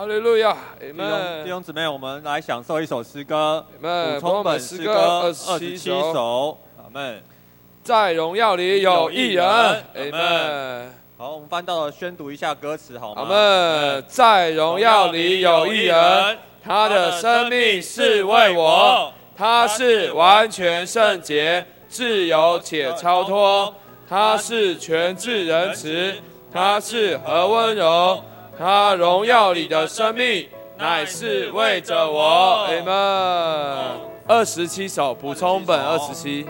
哈利路亚，阿们。 弟兄姊妹，我们来享受一首诗歌， 补充本诗歌27首，阿们。 在荣耀里有一人，阿们。 好，我们翻到了，宣读一下歌词好吗？ 阿们。在荣耀里有一人，他的生命是为我，他是完全圣洁、自由且超脱，他是全智仁慈，他是和温柔，他荣耀里的生命乃是为着我，阿们。27首补充本27。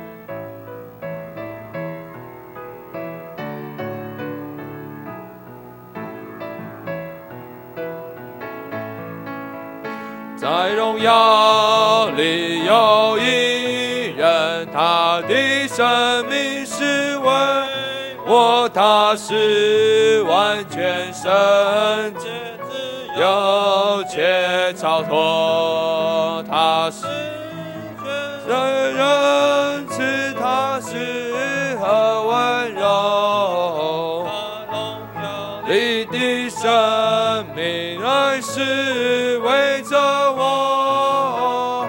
在荣耀里有一人，他的生命是为我，他是完全圣洁、自由且超脱，他是全仁慈，他是和温柔，你的生命乃是为着我，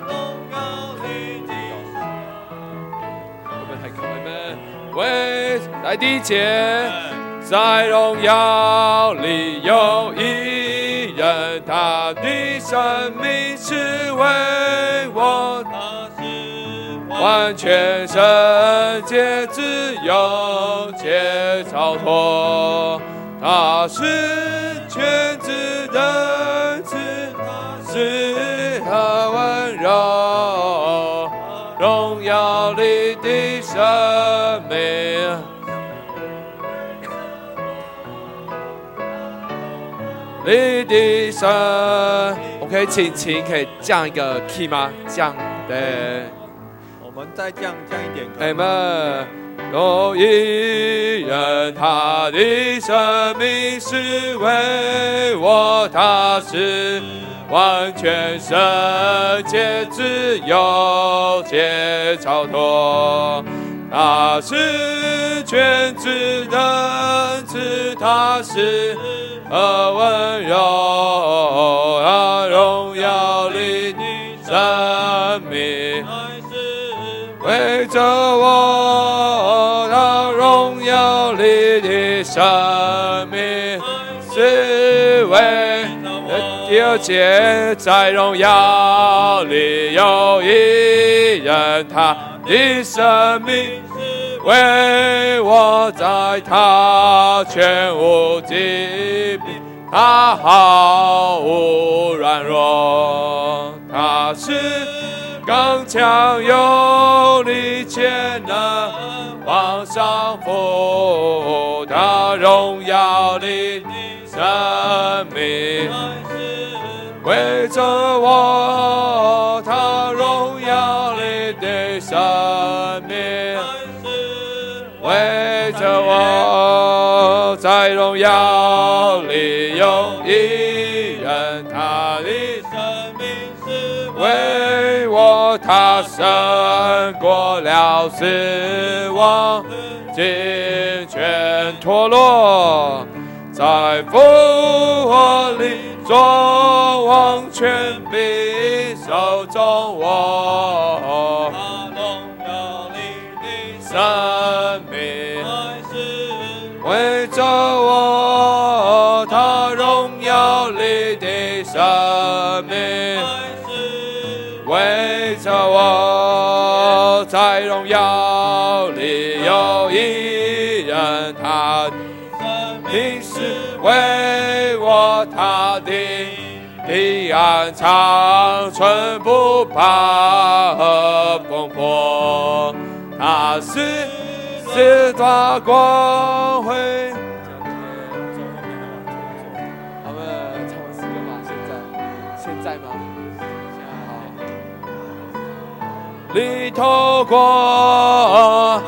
我们还可以为来第一节，在荣耀里有一人，他的生命是为我，他是完全圣洁、自由且超脱，他是全知仁慈，他是和温柔，荣耀里的生命。你的神 ，OK， 请可以降一个 key 吗？降，对。 我们再降一点。 阿们。有一人，他的生命是为我，他是完全圣洁、自由且超脱，他是全知仁慈，他是和温柔，他荣耀里的生命为着我，他荣耀里的生命是为第二节，在荣耀里有一人，他的生命为我，在他全无疾病，他毫无软弱，他是刚强有力且能往上浮，他荣耀里的生命为着我，他荣耀里的生命为着我，在荣耀里有一人，他的生命是为我，他胜过了死亡，尽全脱落，在复活里作王权柄手中我，他荣耀里的生命为着我，他荣耀里的生命为着我，在荣耀里有一人，他的生命是为我，他的平安长存不怕和风波，他是他光辉。他们唱完诗歌吗？现在吗？你透过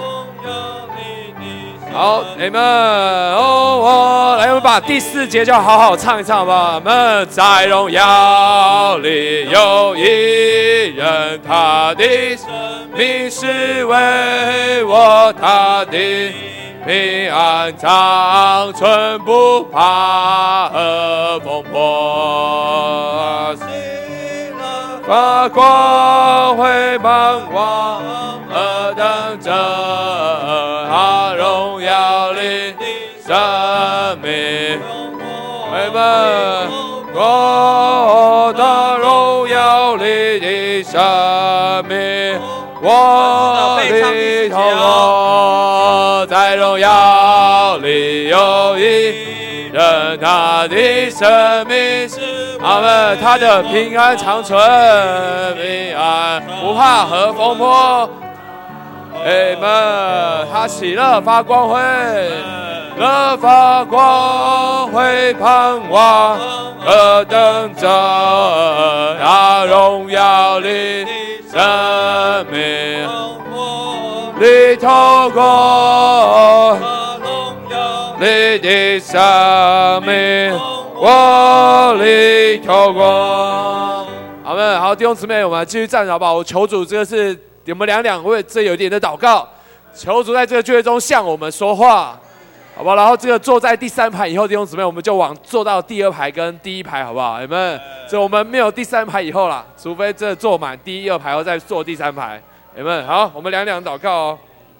好，你们哦，来，我们把第4节就好好唱一唱好不好？我们在荣耀里有一人，他的生命是为我，他的平安长存，不怕和风波。发光辉盼望，何等着他荣耀里的生命。我们我的荣耀里的生命，我里头我在荣耀里有一人，他的生命是阿们，他的平安长存，平安不怕和风波。阿们，他喜乐发光辉。乐发光辉盼望，何等着他荣耀里的生命，你透过你的生命，我里透过。好们，好弟兄姊妹，我们继续站着好不好？我求主，这个是我们两为这有一点的祷告，求主在这个聚会中向我们说话。好不好？然后这个坐在第3排以后，弟兄姊妹，我们就坐到第2排跟第1排，好不好？你们，这我们没有第3排以后啦，除非这坐满第2排后再坐第3排。你们好，我们两祷告哦。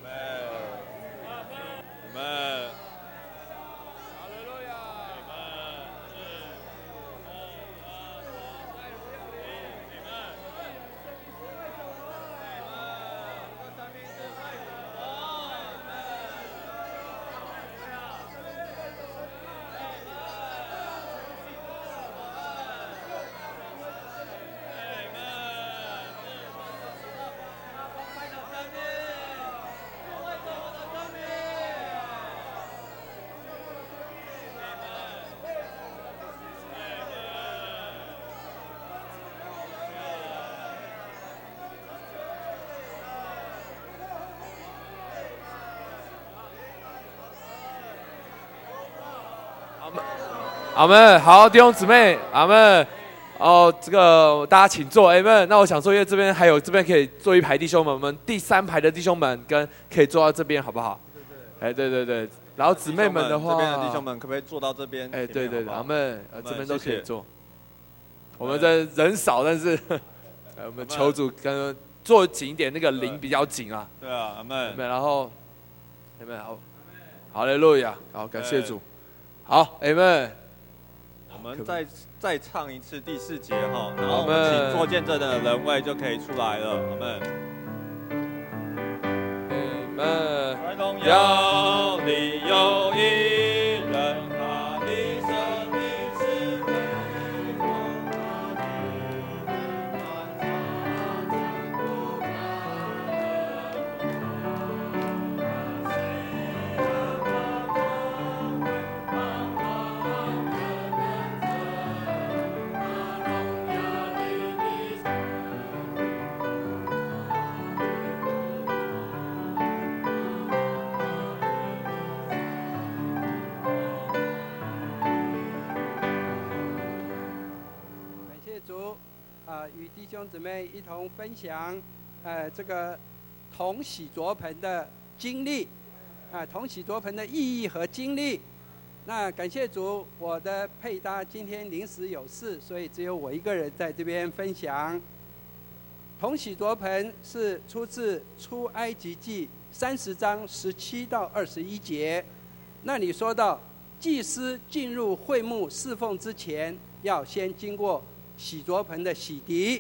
阿们，好弟兄姊妹，阿们，哦，这个大家请坐，阿们。那我想说，因为这边可以坐一排弟兄们，我们第3排的弟兄们可以坐到这边，好不好？哎，对。然后姊妹们的话， 这边的弟兄们可不可以坐到这边？ 哎，对，阿们，这边都可以坐。我们的人少，但是我们求主跟坐紧一点，那个铃比较紧啊。 对啊，阿们。 然后，阿们好，哈利路亚，好，感谢主，好，阿们。 我们再唱一次第4节哈，然后我们请做见证的人位就可以出来了。阿们。 阿们。 在荣耀里有一人，他的生命是为光他与弟兄姊妹一同分享，这个同洗濯盆的经历，同洗濯盆的意义和经历。那感谢主，我的配搭今天临时有事，所以只有我一个人在这边分享。同洗濯盆是出自出埃及记30章17到21节，那里说到，祭司进入会幕侍奉之前，要先经过洗濯盆的洗涤，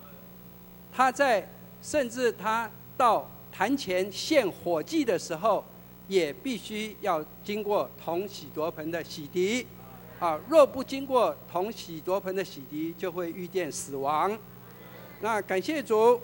甚至他到坛前献火祭的时候，也必须要经过同洗濯盆的洗涤，若不经过同洗濯盆的洗涤，就会遇见死亡。那感谢主，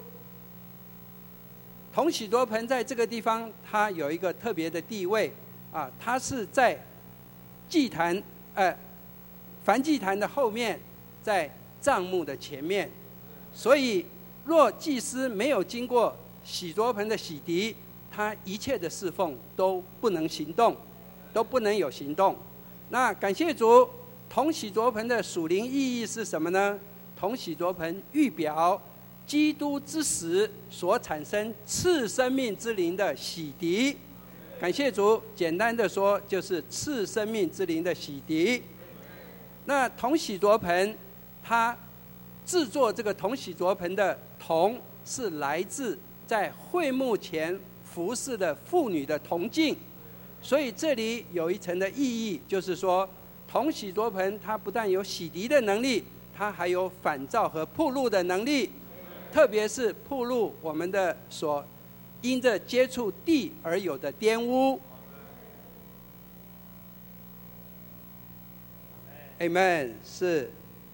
同洗濯盆在这个地方，它有一个特别的地位，它是在祭坛，燔祭坛的后面，在帐幕的前面，所以若祭司没有经过洗濯盆的洗涤，他一切的侍奉都不能行动，都不能有行动。那感谢主，同洗濯盆的属灵意义是什么呢？同洗濯盆预表基督之死所产生赐生命之灵的洗涤， 感谢主，简单的说就是赐生命之灵的洗涤。那铜洗濯盆，它制作这个铜洗濯盆的铜是来自在会幕前服侍的妇女的铜镜，所以这里有一层的意义，就是说铜洗濯盆它不但有洗涤的能力，它还有反照和暴露的能力，特别是暴露我们的所因着接触地而有的玷污。Amen， 是。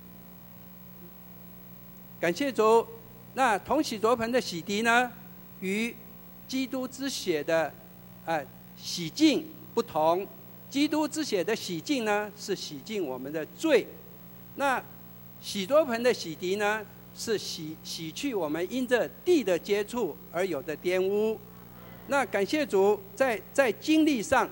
感谢主。那铜洗濯盆的洗涤呢，与基督之血的洗净不同。基督之血的洗净呢，是洗净我们的罪；那洗濯盆的洗涤呢，是洗去我们因着地的接触而有的玷污。那感谢主，在经历上，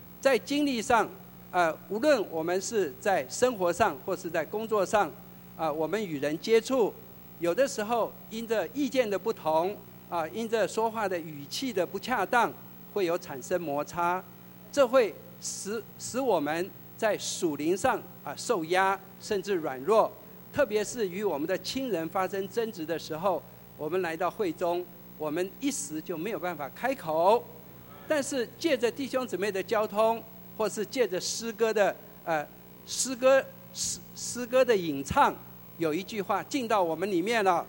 无论我们是在生活上或是在工作上，我们与人接触，有的时候因着意见的不同，因着说话的语气的不恰当，会有产生摩擦，这会使我们在属灵上受压，甚至软弱。特别是与我们的亲人发生争执的时候，我们来到会中，我们一时就没有办法开口。但是借着弟兄姊妹的交通，或是借着诗歌的吟唱，有一句话进到我们里面了。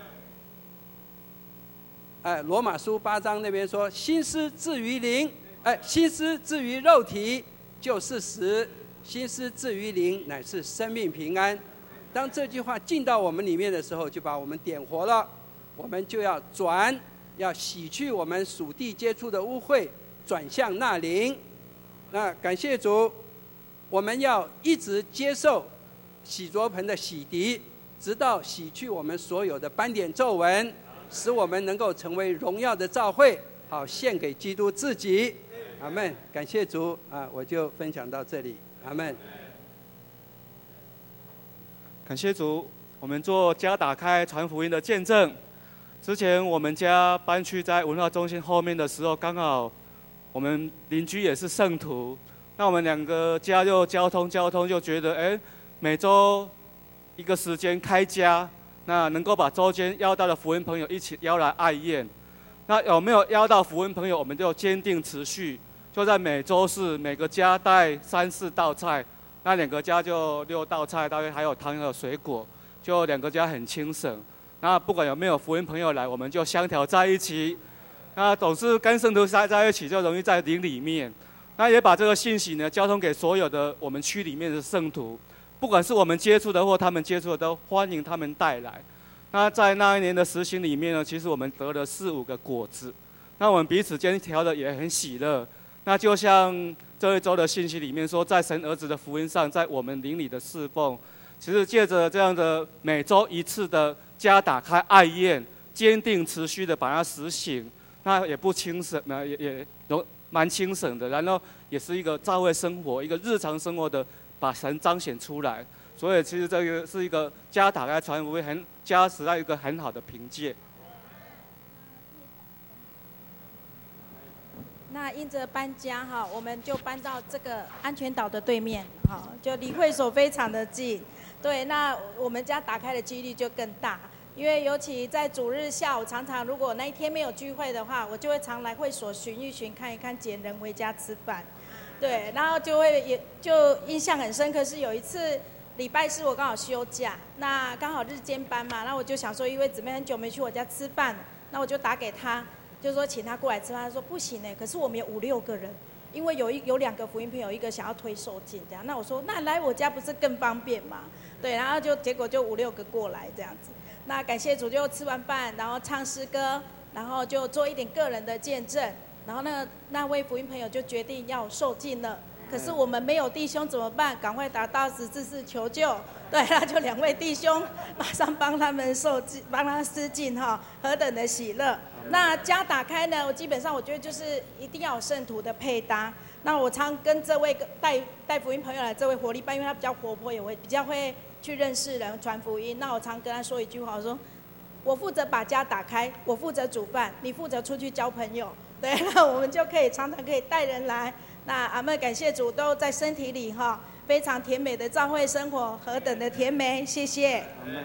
罗马书8章那边说：“心思置于灵，心思置于肉体就是死；心思置于灵，乃是生命平安。”当这句话进到我们里面的时候，就把我们点活了。我们就要要洗去我们属地接触的污秽，转向那灵。那感谢主，我们要一直接受洗濯盆的洗涤，直到洗去我们所有的斑点皱纹，使我们能够成为荣耀的召会，好献给基督自己。阿们。感谢主我就分享到这里。阿们。 感谢主，我们做家打开传福音的见证。之前我们家搬去在文化中心后面的时候，刚好我们邻居也是圣徒，那我们两个家就交通就觉得，每周一个时间开家，那能够把周间邀到的福音朋友一起邀来爱宴。那有没有邀到福音朋友，我们就坚定持续，就在每周四每个家带3-4道菜。那2个家就6道菜，大约还有汤还有水果，就2个家很轻省。那不管有没有福音朋友来，我们就相调在一起。那总是跟圣徒在一起，就容易在灵里面。那也把这个信息呢交通给所有的我们区里面的圣徒，不管是我们接触的或他们接触的，都欢迎他们带来。那在那一年的实行里面呢，其实我们得了4-5个果子。那我们彼此间调的也很喜乐。那就像这一周的信息里面说，在神儿子的福音上，在我们灵里的侍奉，其实借着这样的每周一次的家打开爱宴，坚定持续的把它实行，那也不轻省，也蛮轻省的。然后也是一个教会生活，一个日常生活的把神彰显出来。所以其实这个是一个家打开传福音家时代一个很好的凭借。 那因着搬家我们就搬到这个安全岛的对面，就离会所非常的近。对，那我们家打开的几率就更大，因为尤其在主日下午，常常如果那一天没有聚会的话，我就会常来会所巡一巡，看一看，捡人回家吃饭。对，然后就印象很深刻，是有一次礼拜4我刚好休假，那刚好日间班嘛，那我就想说，因为姊妹很久没去我家吃饭，那我就打给他。就说请他过来吃饭，他说不行可是我们有5-6个人，因为有2个福音朋友，一个想要推受浸这样。那我说那来我家不是更方便吗？对，然后结果就5-6个过来这样子。那感谢主，就吃完饭，然后唱诗歌，然后就做一点个人的见证，然后那位福音朋友就决定要受浸了。可是我们没有弟兄怎么办？赶快打到14室求救。对，那就2位弟兄马上帮他们受浸，帮他施浸何等的喜乐！那家打开呢，我基本上我觉得就是一定要有圣徒的配搭。那我常跟这位带福音朋友来这位活力班，因为他比较活泼，也会比较会去认识人、传福音。那我常跟他说一句话，我说我负责把家打开，我负责煮饭，你负责出去交朋友。对，那我们就可以常常可以带人来。那阿们感谢主，都在身体里哈，非常甜美的教会生活，何等的甜美！谢谢。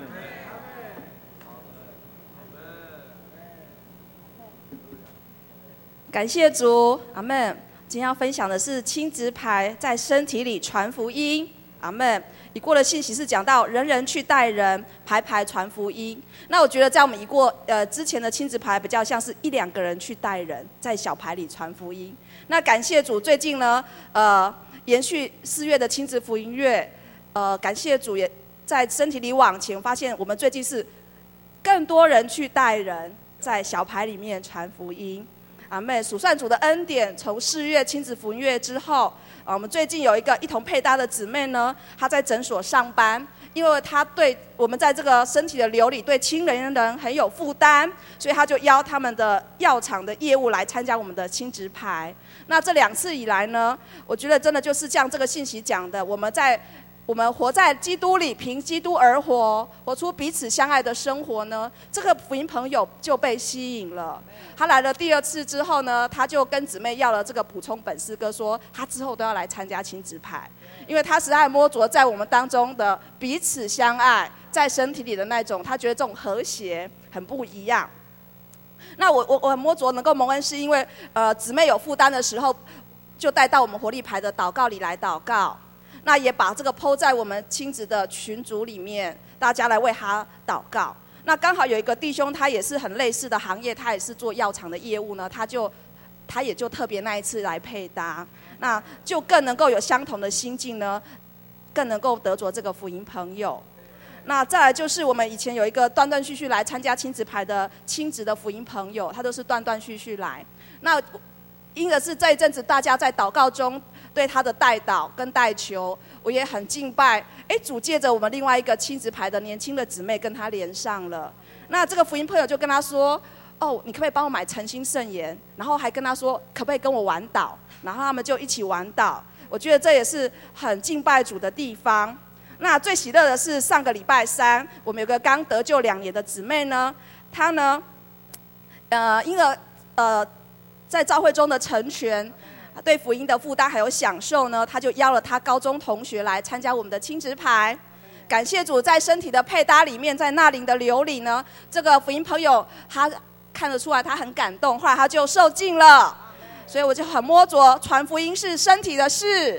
感谢主，阿们。今天要分享的是亲子牌在身体里传福音，阿们。已过的信息是讲到人人去带人，牌牌传福音。那我觉得在我们已过之前的亲子牌比较像是1-2个人去带人，在小牌里传福音。那感谢主，最近呢延续4月的亲子福音月，感谢主也在身体里往前，发现我们最近是更多人去带人，在小牌里面传福音。阿们，数算主的恩典，从4月亲子福音月之后，我们最近有一个一同配搭的姊妹呢，她在诊所上班，因为她对我们在这个身体的流里对亲人很有负担，所以她就邀他们的药厂的业务来参加我们的亲职牌。那这2次以来呢，我觉得真的就是像这个信息讲的，我们活在基督里，凭基督而活，活出彼此相爱的生活呢，这个福音朋友就被吸引了。他来了第2次之后呢，他就跟姊妹要了这个补充本诗歌，说他之后都要来参加亲子牌，因为他实在摸着在我们当中的彼此相爱，在身体里的那种，他觉得这种和谐很不一样。那我很摸着能够蒙恩，是因为姊妹有负担的时候，就带到我们活力牌的祷告里来祷告。那也把这个 po 在我们亲子的群组里面，大家来为他祷告。那刚好有一个弟兄，他也是很类似的行业，他也是做药厂的业务呢，他也就特别那一次来配搭，那就更能够有相同的心境呢，更能够得着这个福音朋友。那再来就是我们以前有一个断断续续来参加亲子牌的亲子的福音朋友，他都是断断续续来。那因的是这一阵子大家在祷告中对他的代祷跟代求，我也很敬拜。主借着我们另外一个亲子牌的年轻的姊妹跟他连上了。那这个福音朋友就跟他说：“你可不可以帮我买诚心圣言？”然后还跟他说：“可不可以跟我玩祷？”然后他们就一起玩祷。我觉得这也是很敬拜主的地方。那最喜乐的是上个礼拜3，我们有个刚得救2年的姊妹呢，她呢，因为在教会中的成全。对福音的负担还有享受呢，他就邀了他高中同学来参加我们的亲职牌。感谢主，在身体的配搭里面，在那灵的流里呢，这个福音朋友他看得出来他很感动，后来他就受尽了。所以我就很摸着，传福音是身体的事。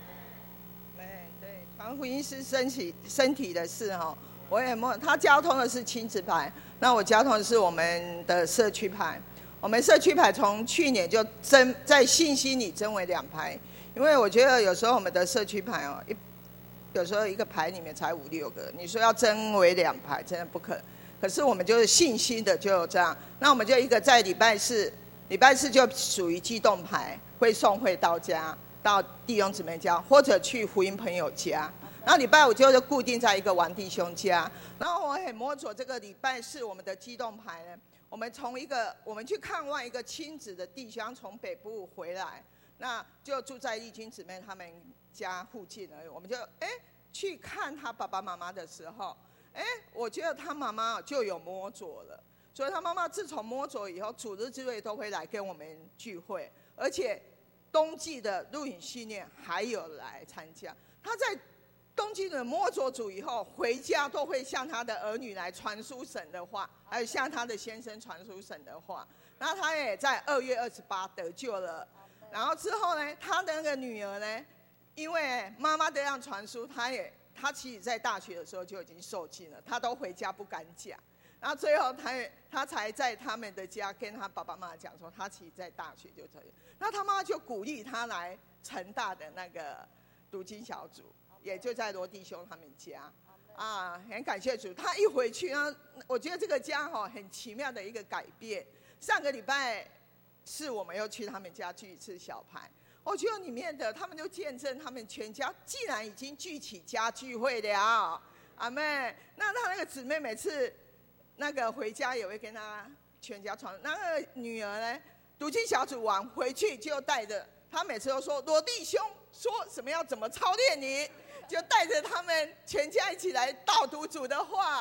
对，传福音是身体的事哦。我也摸，他交通的是亲子牌，那我交通的是我们的社区牌。我们社区牌从去年就在信心里增为2牌，因为我觉得有时候我们的社区牌有时候一个牌里面才5-6个，你说要增为2牌真的不可能。可是我们就是信心的就这样，那我们就一个在礼拜四就属于机动牌，会送会到家，到弟兄姊妹家，或者去福音朋友家。然后礼拜5就是固定在一个王弟兄家。然后我很摸索这个礼拜4我们的机动牌呢。我们去看望一个亲子的弟兄从北部回来，那就住在丽君姊妹他们家附近而已。我们就去看他爸爸妈妈的时候，我觉得他妈妈就有摸着了，所以他妈妈自从摸着以后，主日之会都会来跟我们聚会，而且冬季的录影训练还有来参加。他在冬季的摸着主以后，回家都会向他的儿女来传输神的话，还有向他的先生传输神的话。那他也在2月28得救了。然后之后呢，他的那个女儿呢，因为妈妈这样传输，他其实在大学的时候就已经受尽了，他都回家不敢讲。然后最后他才在他们的家跟他爸爸妈妈讲说，他其实在大学就这样。那他妈妈就鼓励他来成大的那个读经小组。也就在罗弟兄他们家，很感谢主。他一回去呢，我觉得这个家很奇妙的一个改变。上个礼拜4我们又去他们家聚一次小牌，我觉得里面的他们就见证他们全家既然已经聚起家聚会了，阿妹。那他那个姊妹每次那个回家也会跟他全家传，那个女儿呢，读经小组完回去就带着他，每次都说罗弟兄说什么要怎么操练你。就带着他们全家一起来导读主的话，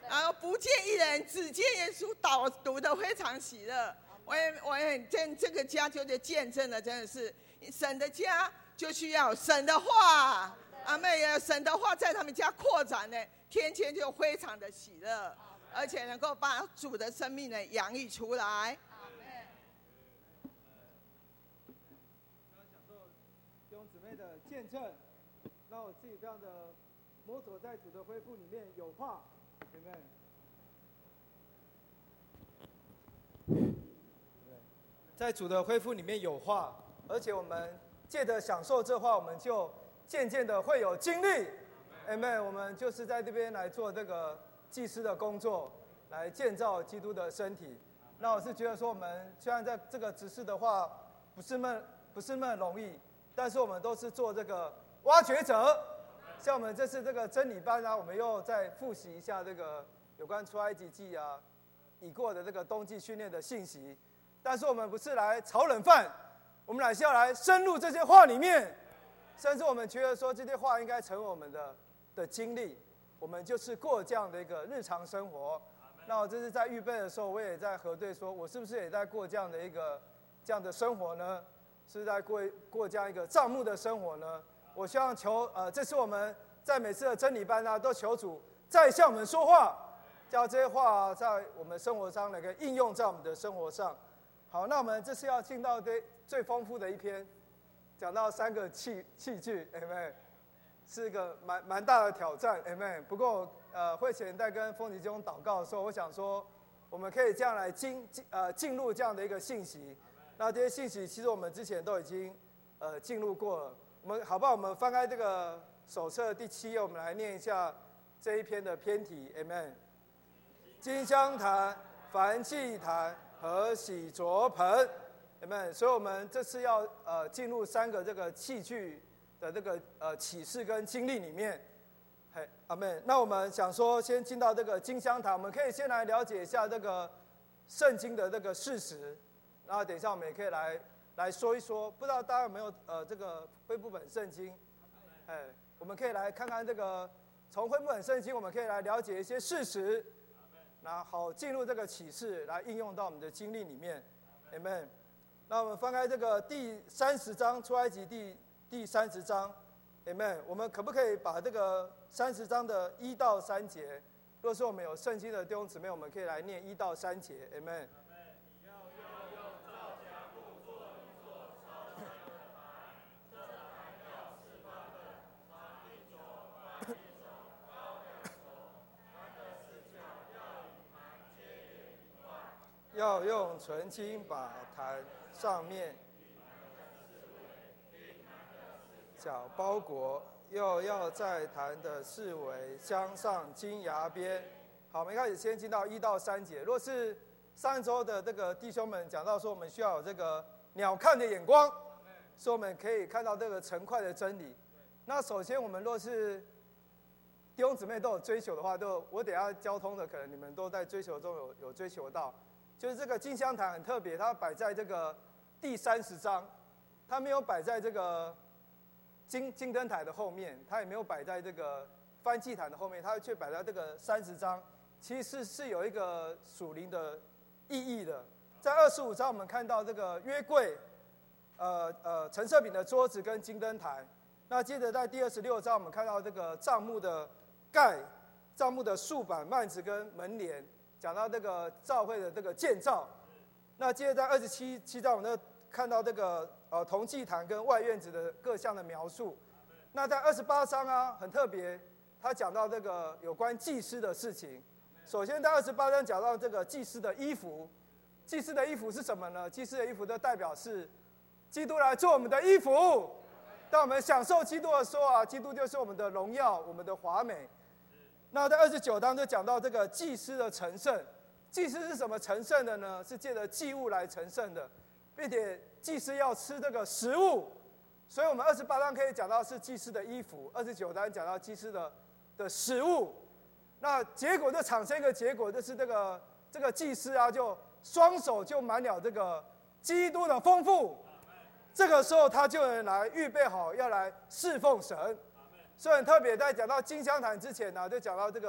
然后不见一人，只见耶稣导读的非常喜乐。我也这个家就是见证了，真的是神的家就需要神的话。阿妹也神的话在他们家扩展呢，天天就非常的喜乐，而且能够把主的生命呢洋溢出来。 刚享受弟兄姊妹的见证，让我自己非常的摸索在主的恢复里面有话，对不对？在主的恢复里面有话，而且我们借着享受这话，我们就渐渐的会有经历。Amen。我们就是在这边来做这个祭司的工作，来建造基督的身体。那我是觉得说，我们虽然在这个执事的话不是那么容易，但是我们都是做这个挖掘者。像我们这次这个真理班啊，我们又再复习一下这个有关出埃及记啊已过的这个冬季训练的信息。但是我们不是来炒冷饭，我们乃是要来深入这些话里面，甚至我们觉得说这些话应该成为我们的经历，我们就是过这样的一个日常生活。那我这是在预备的时候，我也在核对说，我是不是也在过这样的生活呢？是在过这样一个帐幕的生活呢？我希望这次我们在每次的真理班啊，都求主再向我们说话，叫这些话在我们生活上能够应用在我们的生活上。好，那我们这次要进到最丰富的一篇，讲到3个器具 ，Amen， 是一个蛮大的挑战 ，Amen。不过会前在跟风吉弟兄祷告的时候，我想说，我们可以这样来进入这样的一个信息。那这些信息其实我们之前都已经进入过了。我们好不好？我们翻开这个手册第7页，我们来念一下这一篇的篇题 ，Amen。金香坛、燔祭坛和洗濯盆，有没有？所以我们这次要进入3个这个器具的这个启示跟经历里面。嘿，阿们。那我们想说，先进到这个金香坛，我们可以先来了解一下这个圣经的这个事实，然后等一下我们也可以来说一说。不知道大家有没有这个恢复本圣经？哎，我们可以来看看这个从恢复本圣经，我们可以来了解一些事实。那好，进入这个启示来应用到我们的经历里面 ，Amen。那我们翻开这个第30章出埃及第30章 ，Amen。我们可不可以把这个30章的1到3节，若是我们有圣经的弟兄姊妹，我们可以来念1到3节 ，Amen。要用纯金把坛上面角包裹，又要在坛的四围镶上金牙边。好，我们开始先进到1到3节。若是上周的这个弟兄们讲到说，我们需要有这个鸟瞰的眼光，说我们可以看到这个成块的真理。那首先我们若是弟兄姊妹都有追求的话，我等一下交通的可能你们都在追求中有追求到。就是这个金香坛很特别，它摆在这个第30章，它没有摆在这个金灯台的后面，它也没有摆在这个燔祭坛的后面，它却摆在这个30章，其实是有一个属灵的意义的。在25章我们看到这个约柜，陈设饼的桌子跟金灯台。那接着在第26章我们看到这个帐幕的盖、帐幕的竖板、幔子跟门帘。讲到这个教会的这个建造，那接着在27章，我们看到这个铜祭坛跟外院子的各项的描述。那在28章啊，很特别，他讲到这个有关祭司的事情。首先在28章讲到这个祭司的衣服，祭司的衣服是什么呢？祭司的衣服的代表是基督来做我们的衣服。当我们享受基督的时候啊，基督就是我们的荣耀，我们的华美。那在29章就讲到这个祭司的成圣，祭司是什么成圣的呢？是借着祭物来成圣的，并且祭司要吃这个食物，所以我们28章可以讲到是祭司的衣服，29章讲到祭司的食物。那结果就产生一个结果，就是这个祭司啊，就双手就满了这个基督的丰富，这个时候他就能来预备好要来侍奉神。所以很特别，在讲到金香坛之前呢，就讲到这个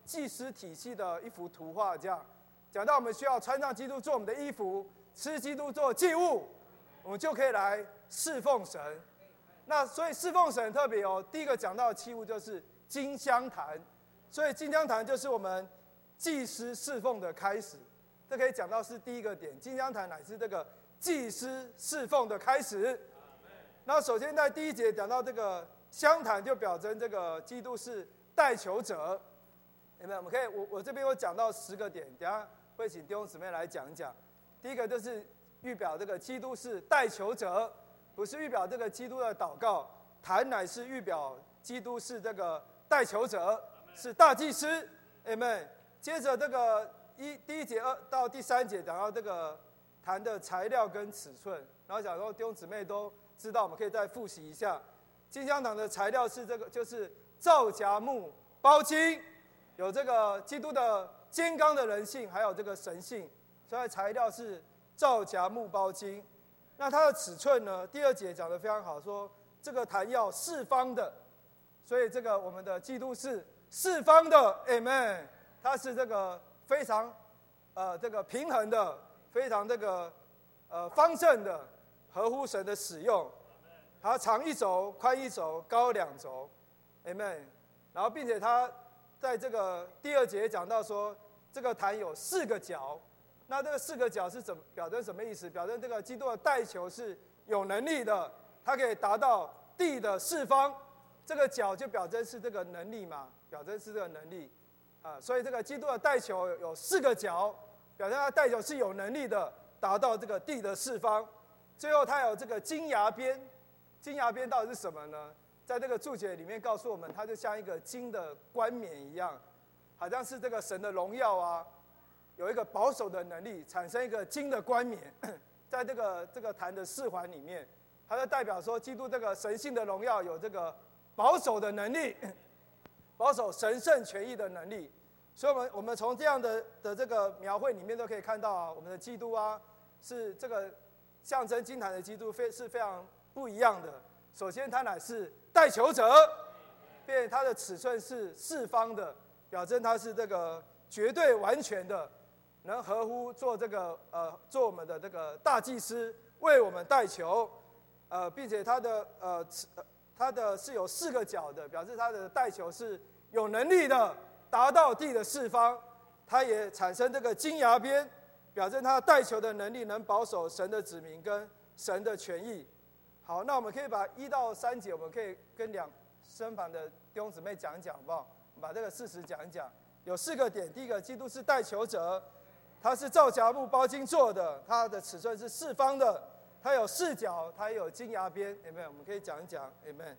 祭司体系的一幅图画，这样讲到我们需要穿上基督做我们的衣服，吃基督做祭物，我们就可以来侍奉神。那所以侍奉神很特别哦。第一个讲到的器物就是金香坛，所以金香坛就是我们祭司侍奉的开始。这可以讲到是第一个点，金香坛乃是这个祭司侍奉的开始。那首先在第一节讲到这个香坛，就表征这个基督是代求者。有没有？我们可以，我这边有讲到10个点，等一下会请弟兄姊妹来讲一讲。第一个就是预表这个基督是代求者，不是预表这个基督的祷告，坛乃是预表基督是这个代求者，是大祭司。Amen。接着这个第一节到第3节讲到这个坛的材料跟尺寸，然后讲说弟兄姊妹都知道，我们可以再复习一下。金香坛的材料是这个，就是皂荚木包金，有这个基督的坚刚的人性，还有这个神性，所以材料是皂荚木包金。那它的尺寸呢？第2节讲得非常好，说这个坛要4方的，所以这个我们的基督是4方的 ，Amen。它是这个非常这个平衡的，非常这个方正的，合乎神的使用。它长1肘，宽1肘，高2肘 ，Amen。然后并且它在这个第2节讲到说，这个坛有4个角。那这个4个角是表征什么意思？表征这个基督的代求是有能力的，它可以达到地的4方。这个角就表征是这个能力嘛，表征是这个能力所以这个基督的代求有4个角，表征他的代求是有能力的，达到这个地的4方。最后它有这个金牙边，金牙边到底是什么呢？在这个注解里面告诉我们，它就像一个金的冠冕一样，好像是这个神的荣耀啊。有一个保守的能力，产生一个金的冠冕，在这个坛的4环里面，它就代表说，基督这个神性的荣耀有这个保守的能力，保守神圣权益的能力。所以我们从这样的这个描绘里面都可以看到啊，我们的基督啊，是这个象征金坛的基督是非常不一样的。首先，他乃是代求者，并且他的尺寸是4方的，表征他是这个绝对完全的。能合乎做这个做我们的这个大祭司，为我们代求，并且它的是有4个角的，表示它的代求是有能力的，达到地的4方。它也产生这个金牙边，表征它代求的能力能保守神的子民跟神的权益。好，那我们可以把1到3节，我们可以跟身旁的弟兄姊妹讲一讲，好不好？我们把这个事实讲一讲。有4个点，第一个，基督是代求者。它是皂荚木包金做的，它的尺寸是4方的，它有4角，它也有金牙边 ，Amen。我们可以讲一讲 ，Amen。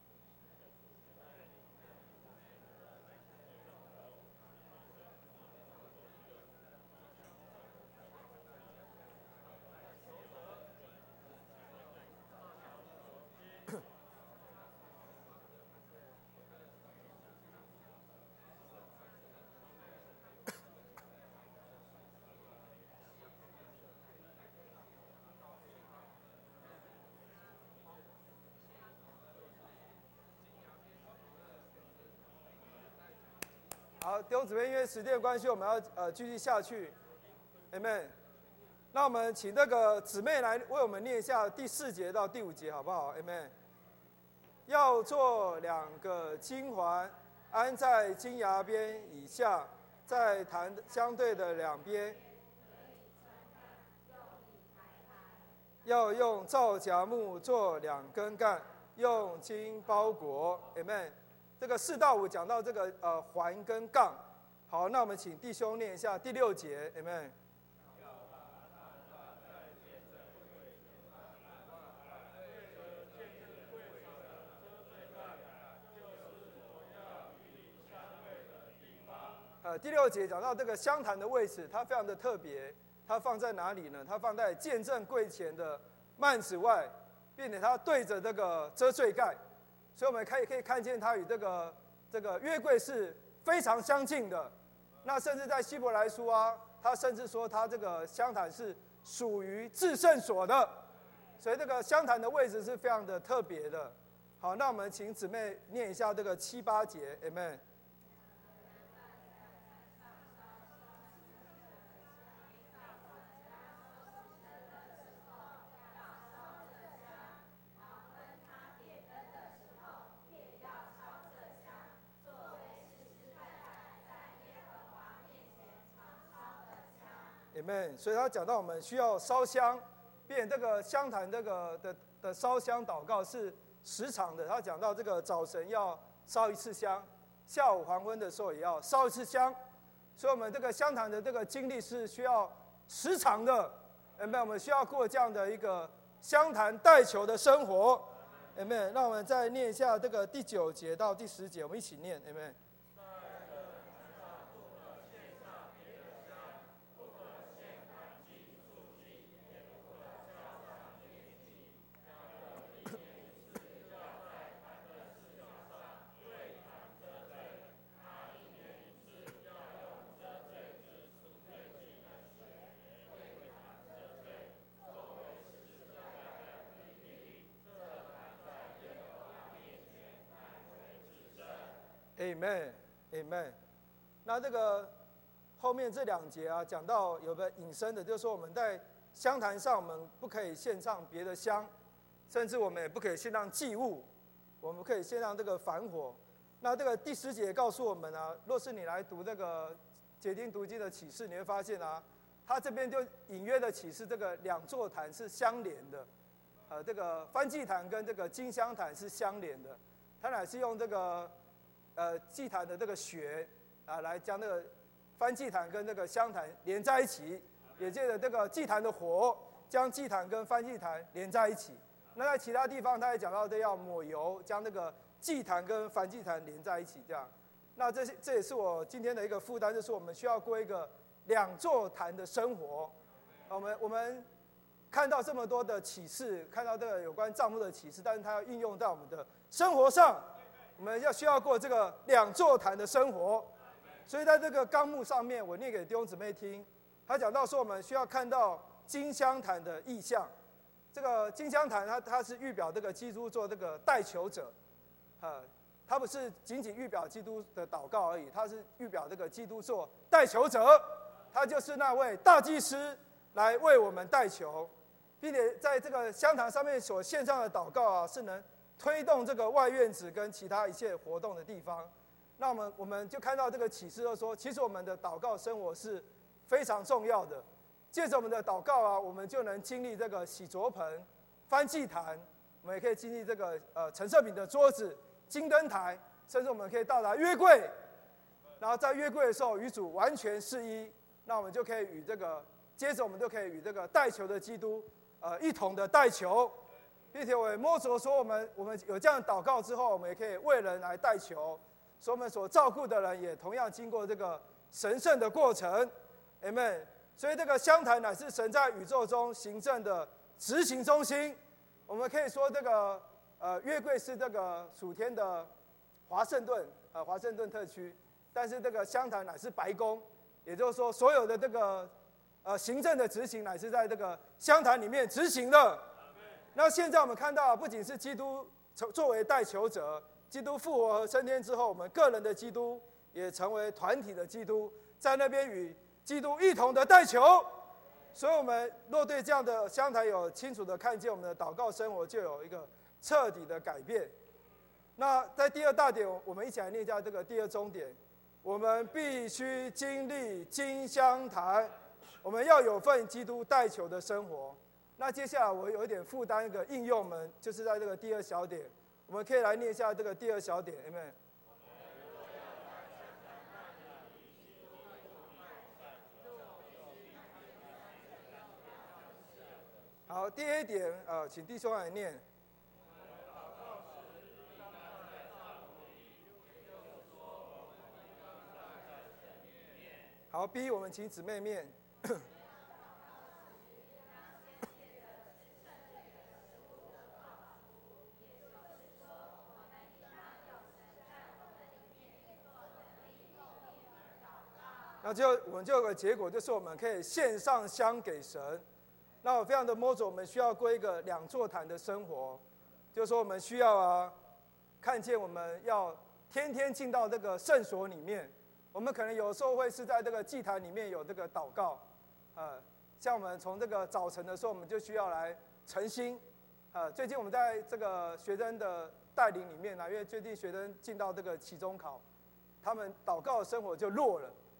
好，弟兄姊妹，因为时间的关系，我们要继续下去 ，Amen。那我们请那个姊妹来为我们念一下第4节到第5节，好不好 ？Amen。要做2个金环，安在金牙边以下，在坛相对的2边，要用皂荚木做2根干，用金包裹 ，Amen。这个4到5讲到这个环跟杠，好，那我们请弟兄念一下第6节 ，Amen。第6节讲到这个香坛的位置，它非常的特别，它放在哪里呢？它放在见证柜前的幔子外，并且它对着这个遮罪盖。所以我们可以看见它与这个约柜是非常相近的。那甚至在希伯来书啊，他甚至说他这个香坛是属于至圣所的，所以这个香坛的位置是非常的特别的。好，那我们请姊妹念一下这个7、8节 ，Amen。 Amen。所以他讲到我们需要烧香，并这个香坛这个的烧香祷告是时常的。他讲到这个早晨要烧一次香，下午黄昏的时候也要烧一次香。所以我们这个香坛的这个经历是需要时常的。Amen。我们需要过这样的一个香坛代求的生活。Amen。让我们再念一下这个第9节到第10节，我们一起念。Amen。Amen， Amen。那这个后面这2节啊，讲到有个引申的，就是说我们在香坛上，我们不可以献上别的香，甚至我们也不可以献上祭物，我们可以献上这个凡火。那这个第10节告诉我们啊，若是你来读这个解经读经的启示，你会发现啊，它这边就隐约的启示这个2座坛是相连的，这个燔祭坛跟这个金香坛是相连的，它乃是用这个祭坛的这个血啊，来将这个燔祭坛跟这个香坛连在一起，也借着这个祭坛的火，将祭坛跟燔祭坛连在一起。那在其他地方，他也讲到这要抹油，将这个祭坛跟燔祭坛连在一起，这样。那这也是我今天的一个负担，就是我们需要过一个2座坛的生活。我们看到这么多的启示，看到这个有关帐幕的启示，但是它要应用在我们的生活上。我们需要过这个2座坛的生活，所以在这个纲目上面，我念给弟兄姊妹听。他讲到说，我们需要看到金香坛的意象。这个金香坛，它是预表这个基督做这个代求者，它不是仅仅预表基督的祷告而已，它是预表这个基督做代求者，他就是那位大祭司来为我们代求，并且在这个香坛上面所献上的祷告啊，是能推动这个外院子跟其他一切活动的地方。那我们就看到这个启示，就说其实我们的祷告生活是非常重要的。借着我们的祷告啊，我们就能经历这个洗濯盆、燔祭坛，我们也可以经历这个陈设饼的桌子、金灯台，甚至我们可以到达约柜。然后在约柜的时候与主完全是一，那我们就可以与这个，接着我们就可以与这个代求的基督一同的代求。并且我也摸着说，我们有这样祷告之后，我们也可以为人来代求，所以我们所照顾的人也同样经过这个神圣的过程 ，Amen。所以这个香坛乃是神在宇宙中行政的执行中心。我们可以说这个约柜是这个属天的华盛顿特区，但是这个香坛乃是白宫，也就是说所有的这个行政的执行乃是在这个香坛里面执行的。那现在我们看到，不仅是基督作为代求者，基督复活和升天之后，我们个人的基督也成为团体的基督，在那边与基督一同的代求。所以我们若对这样的香坛有清楚的看见，我们的祷告生活就有一个彻底的改变。那在第2大点，我们一起来念一下这个第2中点，我们必须经历金香坛，我们要有份基督代求的生活。那接下来我有一点负担一个应用们，就是在这个第2小点，我们可以来念一下这个第2小点 ，Amen。好，第1点，请弟兄来念。好 ，B 我们请姊妹念。那我们就有个结果，就是我们可以献上香给神。那我非常的摸着，我们需要过一个2座坛的生活，就是说我们需要看见我们要天天进到这个圣所里面。我们可能有时候会是在这个祭坛里面有这个祷告，像我们从这个早晨的时候，我们就需要来诚心。最近我们在这个学生的带领里面因为最近学生进到这个期中考，他们祷告的生活就弱了。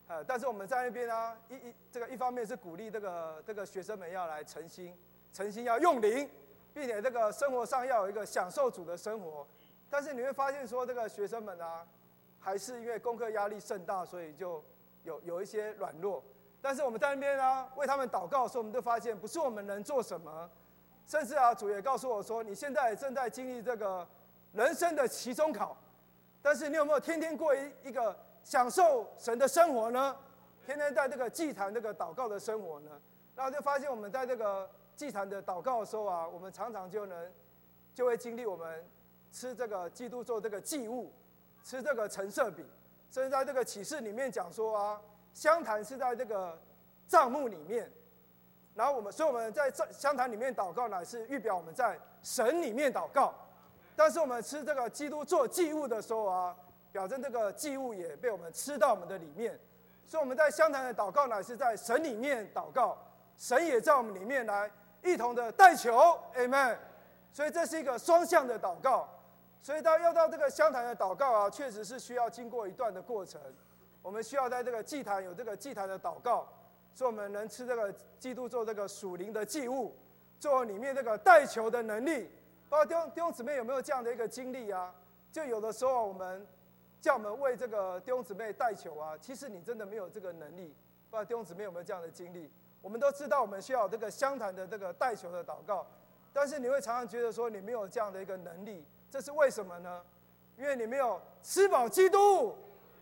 但是我们在那边啊，一方面是鼓励这个学生们要来诚心要用灵，并且这个生活上要有一个享受主的生活。但是你会发现说，这个学生们啊，还是因为功课压力甚大，所以就有一些软弱。但是我们在那边啊，为他们祷告的时候，我们就发现不是我们能做什么，甚至啊，主也告诉我说，你现在正在经历这个人生的期中考，但是你有没有天天过一个享受神的生活呢？天天在这个祭坛这个祷告的生活呢？然后就发现我们在这个祭坛的祷告的时候啊，我们常常就会经历我们吃这个基督做这个祭物，吃这个陈设饼，甚至在这个启示里面讲说啊，香坛是在这个帐幕里面，然后所以我们在香坛里面祷告乃是预表我们在神里面祷告，但是我们吃这个基督做祭物的时候啊，表征这个祭物也被我们吃到我们的里面，所以我们在香坛的祷告乃是在神里面祷告，神也在我们里面来一同的代求 ，Amen。所以这是一个双向的祷告，所以要到这个香坛的祷告啊，确实是需要经过一段的过程。我们需要在这个祭坛有这个祭坛的祷告，所以我们能吃这个基督做这个属灵的祭物，做里面这个代求的能力。不知道弟兄姊妹有没有这样的一个经历啊？就有的时候我们叫我们为这个弟兄姊妹代求啊，其实你真的没有这个能力。不知道弟兄姊妹有没有这样的经历？我们都知道我们需要有这个香坛的这个代求的祷告，但是你会常常觉得说你没有这样的一个能力，这是为什么呢？因为你没有吃饱基督，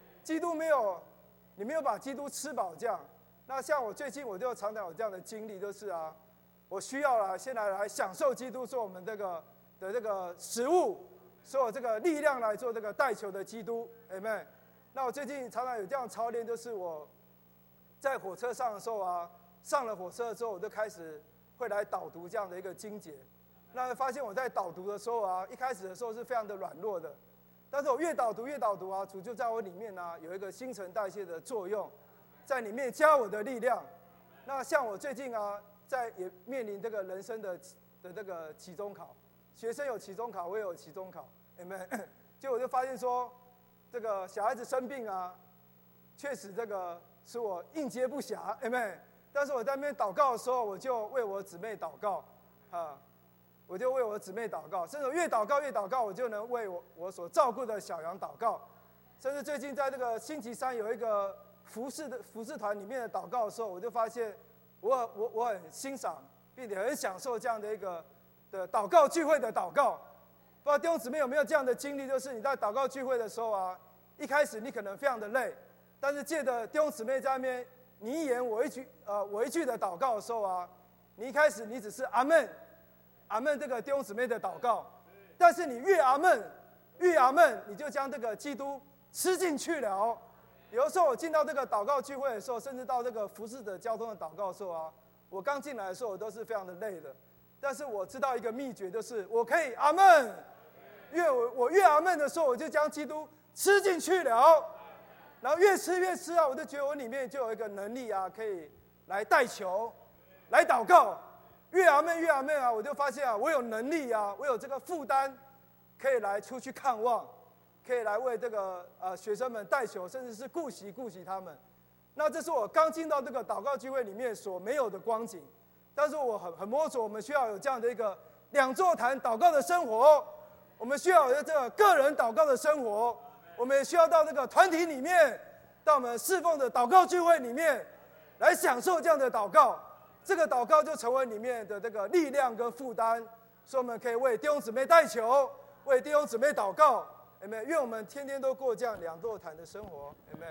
你没有把基督吃饱这样。那像我最近我就常常有这样的经历，就是啊，我需要先来享受基督做我们这个食物，所有这个力量来做这个代求的基督 ，Amen。那我最近常常有这样操练，就是我在火车上的时候啊，上了火车之后，我就开始会来导读这样的一个经节。那发现我在导读的时候啊，一开始的时候是非常的软弱的，但是我越导读啊，主就在我里面啊有一个新陈代谢的作用，在里面加我的力量。那像我最近啊，也面临这个人生的这个期中考，学生有期中考，我也有期中考，结果我就发现说，这个小孩子生病啊，确实这个使我应接不暇，但是我在那边祷告的时候，我就为我姊妹祷告啊。我就为我姊妹祷告，甚至越祷告，我就能为我所照顾的小羊祷告。甚至最近在这个星期三有一个服侍团里面的祷告的时候，我就发现我很欣赏，并且很享受这样的一个的祷告聚会的祷告。不知道弟兄姊妹有没有这样的经历，就是你在祷告聚会的时候啊，一开始你可能非常的累，但是借着弟兄姊妹在那边你一言我一句的祷告的时候啊，你一开始你只是阿们。阿们这个弟兄姊妹的祷告，但是你越阿们，你就将这个基督吃进去了。有的时候我进到这个祷告聚会的时候，甚至到这个服侍的交通的祷告的时候啊，我刚进来的时候我都是非常的累的。但是我知道一个秘诀，就是我可以阿们，因为我越阿们的时候，我就将基督吃进去了。然后越吃啊，我就觉得我里面就有一个能力啊，可以来代求，来祷告。越阿们啊，我就发现啊，我有能力啊，我有这个负担，可以来出去看望，可以来为这个学生们代求，甚至是顾惜他们。那这是我刚进到这个祷告聚会里面所没有的光景，但是我很摸索，我们需要有这样的一个两座坛祷告的生活，我们需要有这个个人祷告的生活，我们也需要到这个团体里面，到我们侍奉的祷告聚会里面来享受这样的祷告。这个祷告就成为里面的这个力量跟负担，所以我们可以为弟兄姊妹代求，为弟兄姊妹祷告，愿我们天天都过这样两座坛的生活，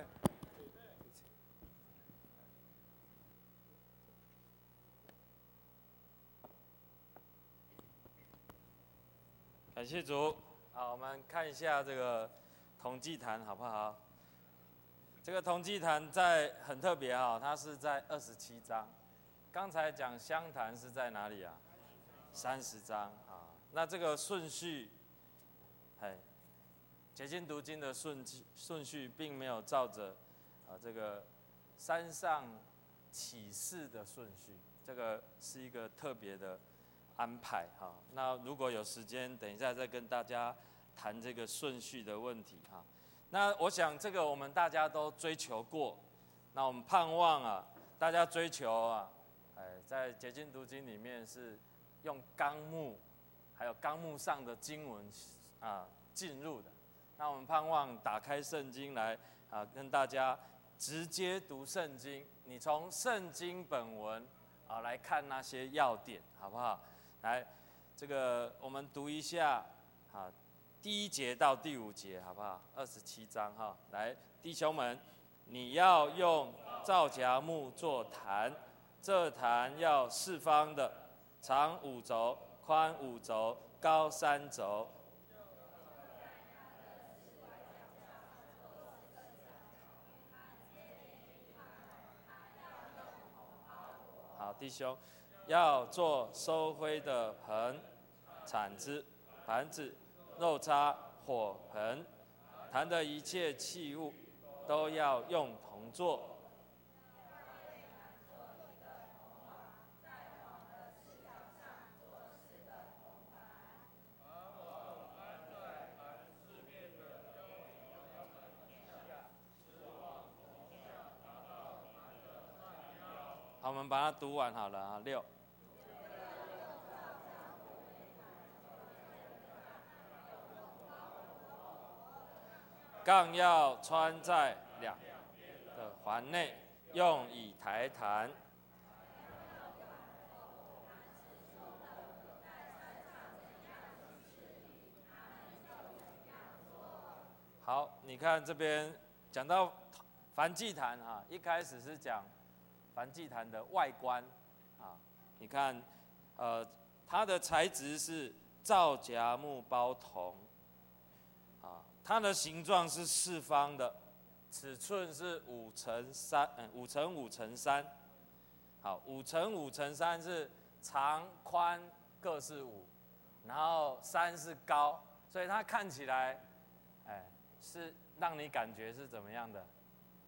感谢主。好，我们看一下这个同祭坛好不好？这个同祭坛很特别哈，它是在27章。刚才讲香坛是在哪里啊？30章啊。那这个顺序，解经读经的顺序并没有照着这个山上启示的顺序，这个是一个特别的安排哈。那如果有时间，等一下再跟大家谈这个顺序的问题哈。那我想这个我们大家都追求过。 那我们盼望啊，大家追求啊，在解经读经里面是用纲目，还有纲目上的经文啊进入的。那我们盼望打开圣经来啊，跟大家直接读圣经。你从圣经本文啊来看那些要点，好不好？来，这个我们读一下啊，第1节到第5节，好不好？27章哈。来，弟兄们，你要用皂荚木做坛，这坛要四方的，长5肘，宽5肘，高3肘。好，弟兄，要做收灰的盆、铲子、盘子、肉叉、火盆，坛的一切器物都要用铜做。好，我们把它读完好了啊。6，杠要穿在两的环内，用以抬坛。好，你看这边讲到燔祭坛啊，一开始是讲燔祭坛的外观啊，你看，它的材质是皂荚木包铜，啊，它的形状是四方的，尺寸是5乘5乘3，好，5乘5乘3是长宽各是5，然后3是高，所以它看起来，是让你感觉是怎么样的？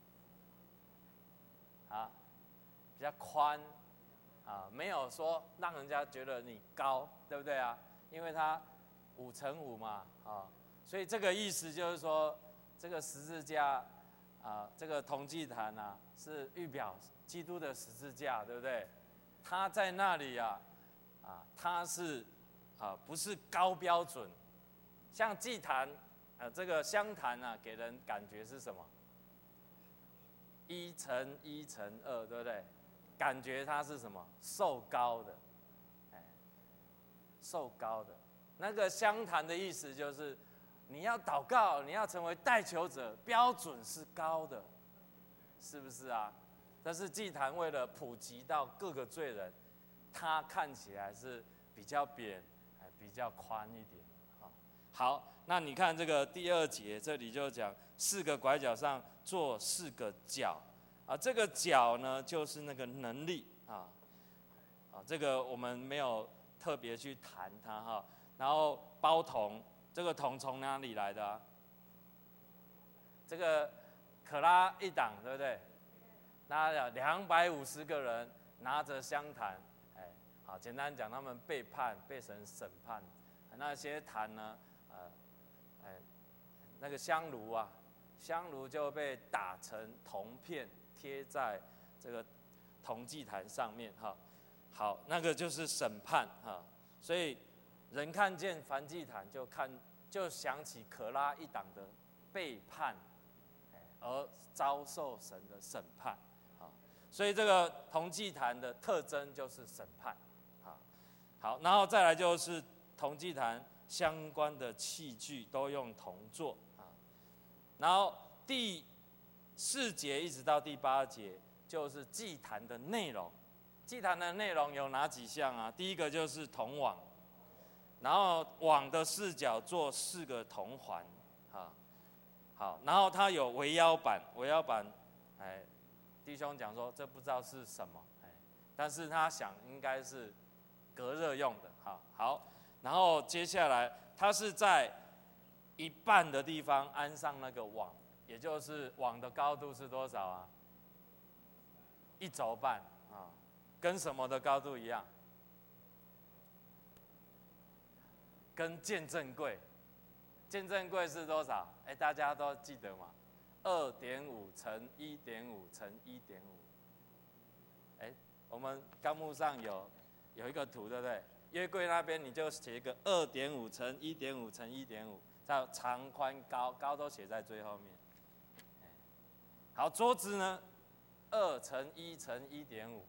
啊？比较宽，啊，没有说让人家觉得你高，对不对啊？因为它5乘5嘛，啊，所以这个意思就是说，这个十字架，啊，这个铜祭坛啊，是预表基督的十字架，对不对？它在那里啊，它是不是高标准？像祭坛，这个香坛啊，给人感觉是什么？1乘1乘2，对不对？感觉它是什么？受膏的，受膏的。那个香坛的意思就是，你要祷告，你要成为代求者，标准是高的，是不是啊？但是祭坛为了普及到各个罪人，它看起来是比较扁，比较宽一点。好，那你看这个第2节，这里就讲4个拐角上做4个角。这个角呢，就是那个能力这个我们没有特别去谈它哈。然后包铜，这个铜从哪里来的啊？这个可拉一党，对不对？那250个人拿着香坛，好，简单讲，他们背叛，被神审判。那些坛呢，那个香炉啊，香炉就被打成铜片。贴在这个铜祭坛上面哈，好，那个就是审判哈，所以人看见燔祭坛就想起可拉一党的背叛，而遭受神的审判啊，所以这个铜祭坛的特征就是审判啊，好，然后再来就是铜祭坛相关的器具都用铜做啊，然后第4节一直到第8节，就是祭坛的内容。祭坛的内容有哪几项啊？第一个就是铜网，然后网的4角做4个铜环，好，然后它有围腰板，围腰板，弟兄讲说这不知道是什么，但是他想应该是隔热用的，好，然后接下来它是在一半的地方安上那个网。也就是网的高度是多少啊？1肘半啊，跟什么的高度一样？跟见证柜，见证柜是多少？大家都记得吗 2.5乘1.5乘1.5。哎，我们纲目上有一个图，对不对？约柜那边你就写一个2.5乘1.5乘1.5，再长宽高都写在最后面。好，桌子呢，2乘1乘1.5，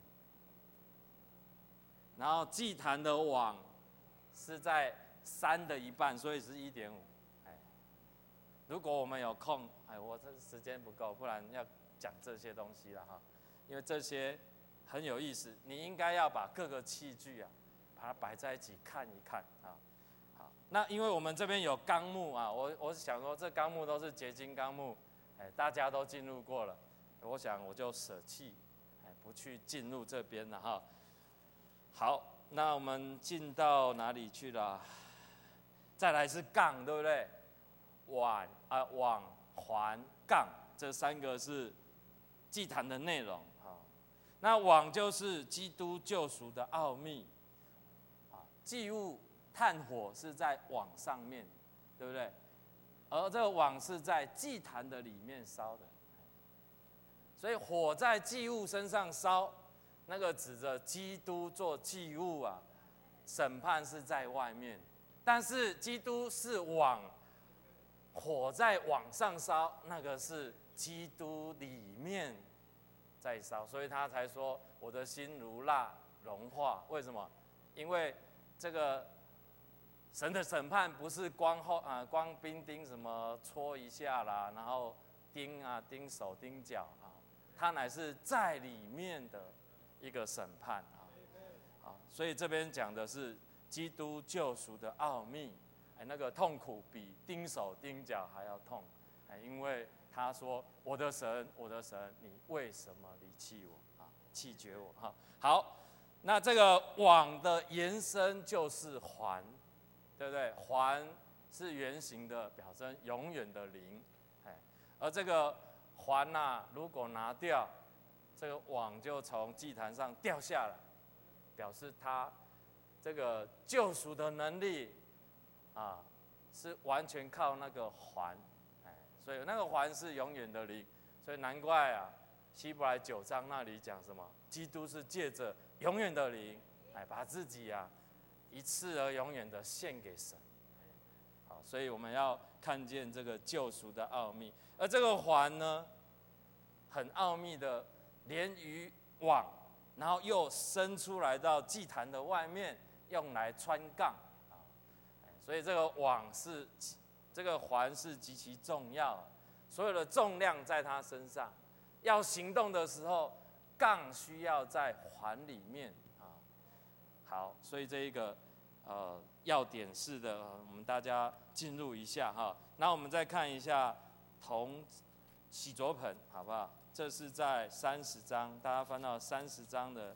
然后祭坛的网是在3的一半，所以是1.5。如果我们有空，我这时间不够，不然要讲这些东西了哈，因为这些很有意思，你应该要把各个器具啊，把它摆在一起看一看啊。好，那因为我们这边有纲目啊，我想说这纲目都是结晶纲目，大家都进入过了，我想我就舍弃，不去进入这边了哈。好，那我们进到哪里去了？再来是杠，对不对？网、环、杠，这3个是祭坛的内容。那网就是基督救赎的奥秘，祭物炭火是在网上面，对不对？而这个网是在祭坛的里面烧的，所以火在祭物身上烧，那个指着基督做祭物啊，审判是在外面，但是基督是网。火在网上烧，那个是基督里面在烧，所以他才说我的心如蜡融化。为什么？因为这个神的审判不是光兵丁什么戳一下啦，然后钉手钉脚啊，它乃是在里面的一个审判啊。所以这边讲的是基督救赎的奥秘。那个痛苦比钉手钉脚还要痛，因为他说：“我的神，我的神，你为什么离弃我啊？弃绝我哈？”好，那这个网的延伸就是环，对不对？环是圆形的，表征永远的灵，而这个环如果拿掉，这个网就从祭坛上掉下来，表示他这个救赎的能力。是完全靠那个环，所以那个环是永远的灵，所以难怪希伯来9章那里讲什么？基督是借着永远的灵，把自己一次而永远的献给神。好，所以我们要看见这个救赎的奥秘，而这个环呢，很奥秘的连于网，然后又伸出来到祭坛的外面，用来穿杠。所以这个网这个环是极其重要，所有的重量在它身上。要行动的时候，杠需要在环里面啊。好，所以这一个要点式的，我们大家进入一下哈。那我们再看一下铜洗濯盆，好不好？这是在30章，大家翻到30章的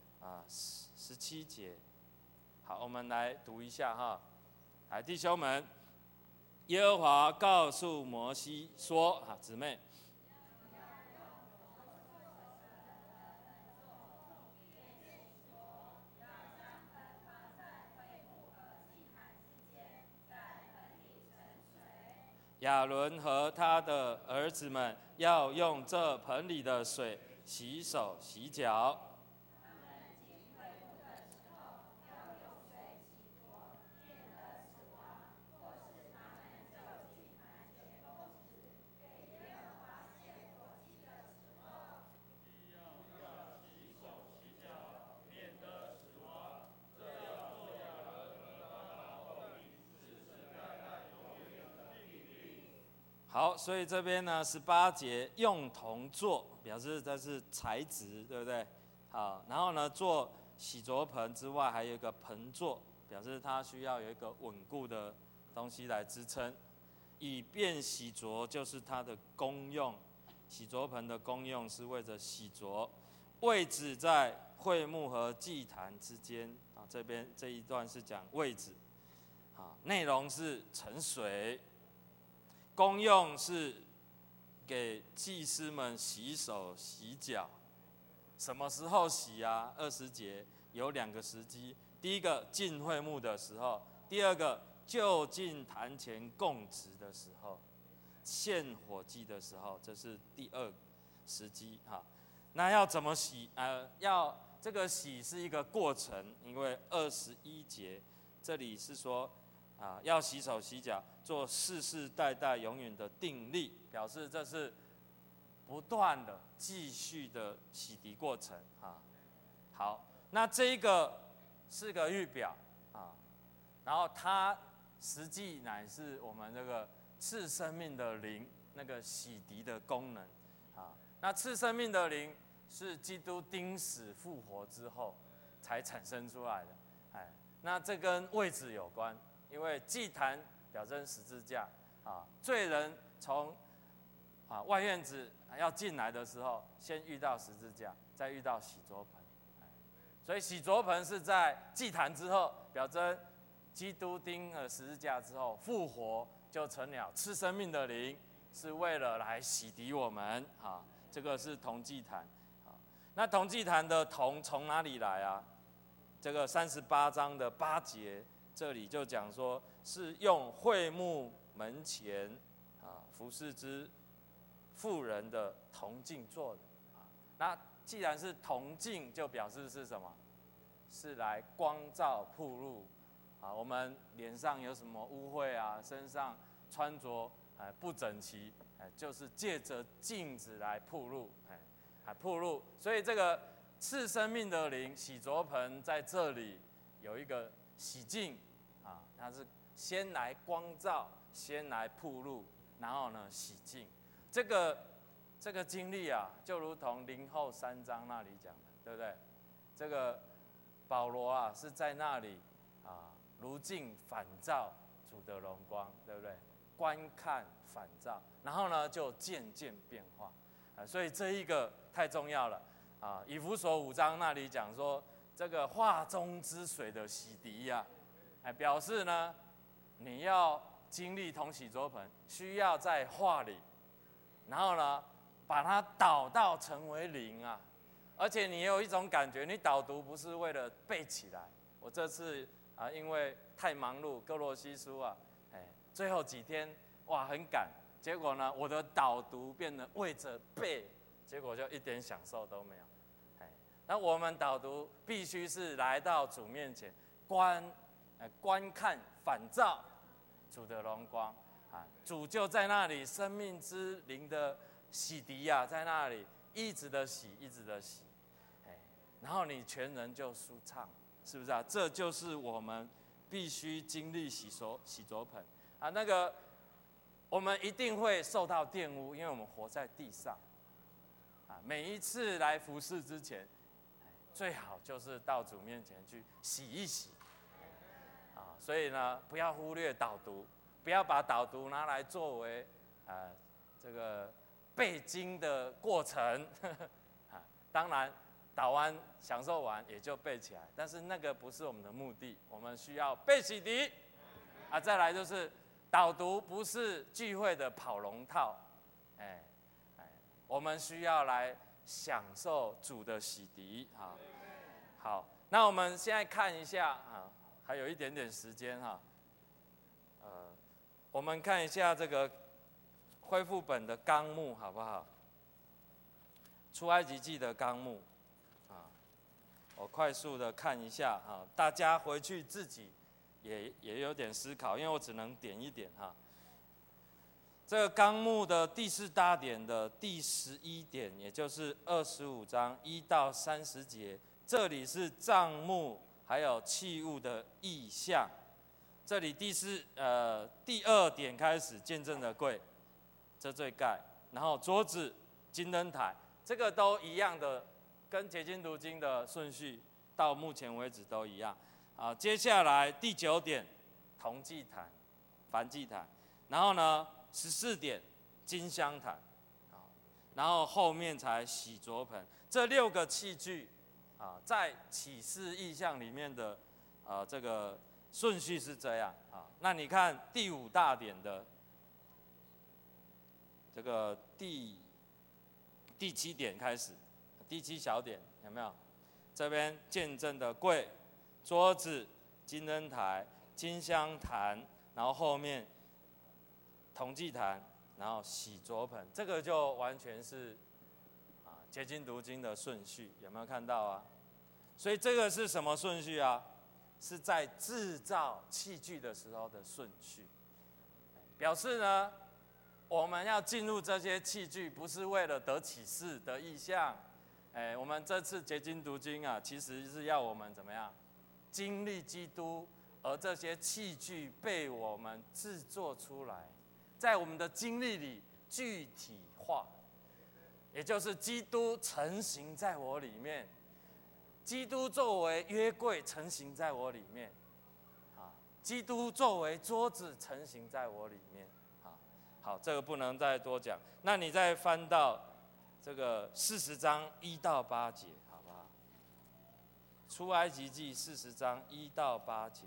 17节。好，我们来读一下哈。弟兄们，耶和华告诉摩西说：“姊妹，亚伦和他的儿子们要用这盆里的水洗手洗脚。”好，所以这边呢18节用铜做，表示这是材质，对不对？好，然后呢做洗濯盆之外，还有一个盆座，表示它需要有一个稳固的东西来支撑，以便洗濯就是它的功用。洗濯盆的功用是为着洗濯，位置在会幕和祭坛之间啊。这边这一段是讲位置，啊，内容是盛水。功用是给祭司们洗手洗脚，什么时候洗啊？20节有2个时机，第一个进会幕的时候，第二个就近坛前供职的时候。 献火祭的时候，这是第二时机哈。那要怎么洗？要这个洗是一个过程，因为21节这里是说要洗手洗脚，做世世代代永远的定例，表示这是不断的继续的洗涤过程啊。好，那这一个是个预表啊，然后它实际乃是我们这个赐生命的灵那个洗涤的功能啊。那赐生命的灵是基督钉死复活之后才产生出来的，那这跟位置有关，因为祭坛表征十字架啊，罪人从外院子要进来的时候，先遇到十字架，再遇到洗濯盆，所以洗濯盆是在祭坛之后，表征基督钉了十字架之后复活，就成了赐生命的灵，是为了来洗涤我们啊。这个是铜祭坛啊。那铜祭坛的铜从哪里来啊？这个38章的8节，这里就讲说是用会幕门前服侍之妇人的铜镜做的啊。那既然是铜镜，就表示是什么？是来光照暴露啊，我们脸上有什么污秽啊，身上穿着不整齐，就是借着镜子来暴露，暴露。所以这个赐生命的灵洗濯盆在这里有一个洗净啊，它是先来光照，先来暴露，然后呢洗净。这个经历啊，就如同林后3章那里讲的，对不对？这个保罗啊是在那里如镜反照主的荣光，对不对？观看反照，然后呢就渐渐变化所以这一个太重要了以弗所5章那里讲说，这个化中之水的洗涤呀，表示呢你要经历同洗濯盆，需要在化里，然后呢把它导到成为灵啊。而且你有一种感觉，你导读不是为了背起来。我这次因为太忙碌，哥罗西书最后几天哇很赶，结果呢我的导读变得为着背，结果就一点享受都没有。那我们导读必须是来到主面前观看反照主的荣光主就在那里，生命之灵的洗涤啊，在那里一直的洗，一直的洗，然后你全人就舒畅，是不是啊？这就是我们必须经历洗濯盆那个我们一定会受到玷污，因为我们活在地上每一次来服侍之前，最好就是到主面前去洗一洗所以呢，不要忽略导读，不要把导读拿来作为这个背经的过程当然导完享受完也就背起来，但是那个不是我们的目的，我们需要被洗涤再来就是导读不是聚会的跑龙套我们需要来享受主的洗涤好，那我们现在看一下还有一点点时间我们看一下这个恢复本的纲目好不好？出埃及记的纲目我快速的看一下大家回去自己也有点思考，因为我只能点一点这个纲目的第4大点的第11点，也就是25章1到30节，这里是帐幕还有器物的意象。这里第2点开始，见证的柜、遮罪盖，然后桌子、金灯台，这个都一样的，跟结晶读经的顺序到目前为止都一样接下来第9点，铜祭坛、燔祭坛，然后呢14点金香坛然后后面才洗濯盆。这6个器具在启示意象里面的这个顺序是这样那你看第5大点的这个第7点开始，第7小点有没有？这边见证的柜、桌子、金灯台、金香坛，然后后面铜祭坛、 然后洗濯盆，这个就完全是结晶读经的顺序，有没有看到啊？所以这个是什么顺序啊？是在制造器具的时候的顺序，表示呢，我们要进入这些器具，不是为了得启示、得异象。我们这次结晶读经啊，其实是要我们怎么样经历基督，而这些器具被我们制作出来，在我们的经历里具体化，也就是基督成型在我里面，基督作为约柜成型在我里面，基督作为桌子成型在我里面。好，这个不能再多讲。那你再翻到这个40章1到8节，好不好？出埃及记40章1到8节。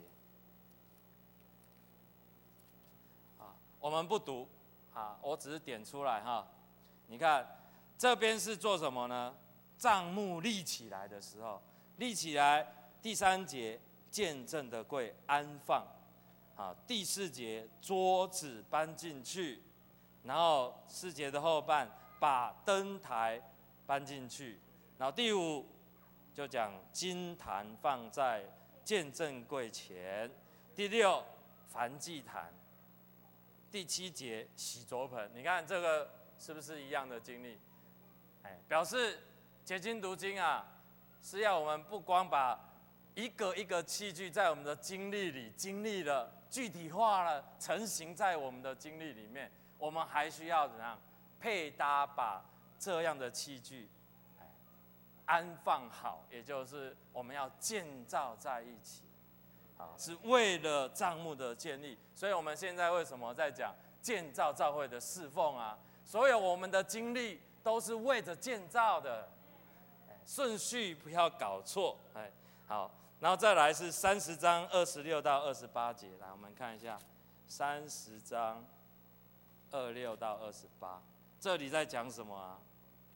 我们不读，我只是点出来哈。你看这边是做什么呢？帐幕立起来的时候，立起来。第3节，见证的柜安放。第4节，桌子搬进去。然后4节的后半，把灯台搬进去。然后第5就讲金坛放在见证柜前。第6，燔祭坛。第7节，洗濯盆。你看这个是不是一样的经历？表示结晶读经啊，是要我们不光把一个一个器具在我们的经历里经历了，具体化了，成型在我们的经历里面，我们还需要怎样配搭，把这样的器具安放好，也就是我们要建造在一起，是为了帐幕的建立。所以我们现在为什么在讲建造教会的侍奉啊？所有我们的经历都是为着建造的，顺序不要搞错。好，然后再来是30章26到28节，来我们看一下30章26到28，这里在讲什么啊？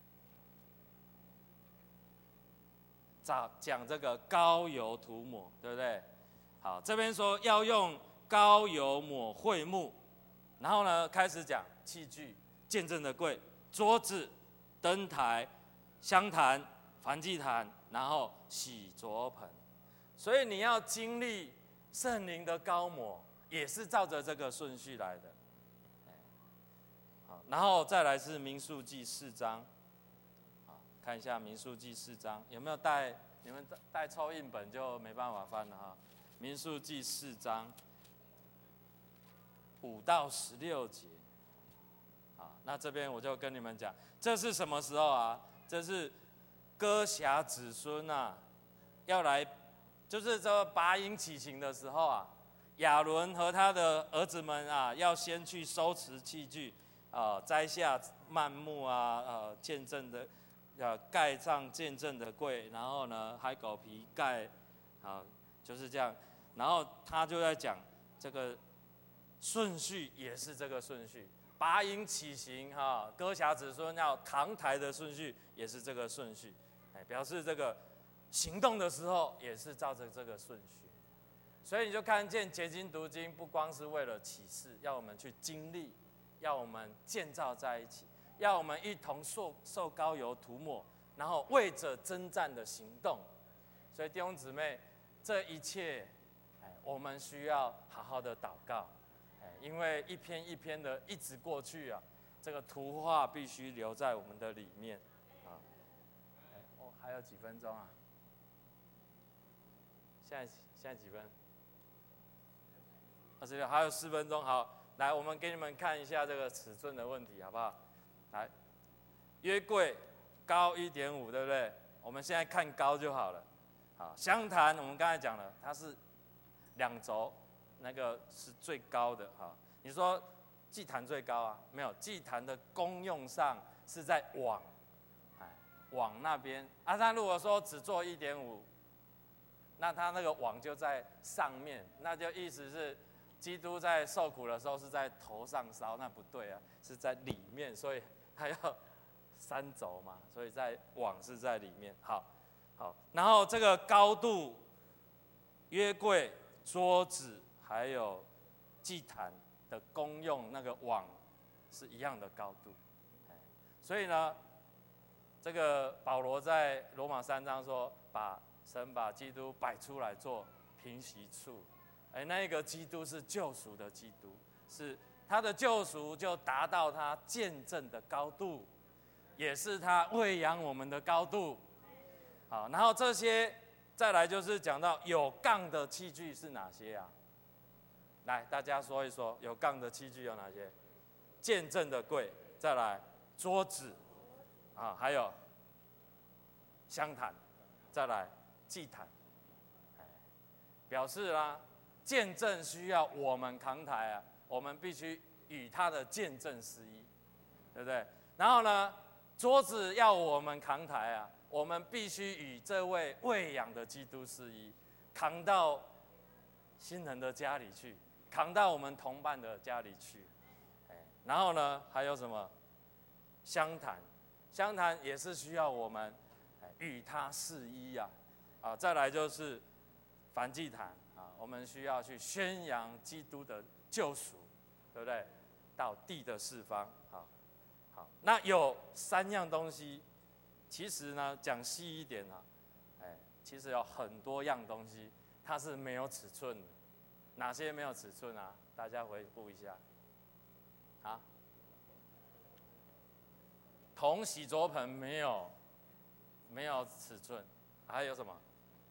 讲这个膏油涂抹，对不对？好，这边说要用膏油抹会幕，然后呢开始讲器具、见证的柜、桌子、灯台、香坛、燔祭坛，然后洗濯盆。所以你要经历圣灵的膏抹，也是照着这个顺序来的。好，然后再来是民数记4章，看一下民数记4章有没有带？你们带抽印本就没办法翻了哈。民数记4章5到16节。好，那这边我就跟你们讲，这是什么时候啊？这是哥辖子孙啊，要来，就是这拔营起行的时候啊，亚伦和他的儿子们啊，要先去收拾器具，摘下幔幕啊，见证的，盖上见证的柜，然后呢，海狗皮盖，就是这样。然后他就在讲这个顺序，也是这个顺序。拔营起行哥辖子孙要扛台的顺序也是这个顺序，表示这个行动的时候也是照着这个顺序。所以你就看见结晶读经不光是为了启示，要我们去经历，要我们建造在一起，要我们一同受膏油涂抹，然后为着征战的行动。所以弟兄姊妹，这一切我们需要好好的祷告，因为一篇一篇的一直过去啊，这个图画必须留在我们的里面啊。还有几分钟啊？现在几分？26，还有4分钟。好，来，我们给你们看一下这个尺寸的问题，好不好？来，约柜高1.5，对不对？我们现在看高就好了。好，香坛我们刚才讲了，它是2轴，那个是最高的。好，你说祭坛最高啊？没有，祭坛的功用上是在网那边啊。他如果说只做1.5，那他那个网就在上面，那就意思是基督在受苦的时候是在头上烧，那不对啊，是在里面，所以他要3轴嘛，所以网是在里面。好，然后这个高度，约柜、桌子还有祭坛的功用，那个网是一样的高度。所以呢，这个保罗在罗马3章说，神把基督摆出来做平息处，那个基督是救赎的基督，是他的救赎就达到他见证的高度，也是他喂养我们的高度。好，然后这些再来就是讲到有杠的器具是哪些啊？来，大家说一说，有杠的器具有哪些？见证的柜，再来桌子，还有香坛，再来祭坛，表示啦，见证需要我们扛台啊，我们必须与他的见证合一，对不对？然后呢，桌子要我们扛台啊，我们必须与这位喂养的基督合一，扛到新人的家里去，扛到我们同伴的家里去。然后呢，还有什么？香坛，香坛也是需要我们与他合一啊。再来就是燔祭坛啊，我们需要去宣扬基督的救赎，对不对？到地的四方。好，那有3样东西，其实呢讲细一点啊，其实有很多样东西它是没有尺寸的。哪些没有尺寸啊？大家回顾一下。铜洗濯盆没有尺寸，还有什么？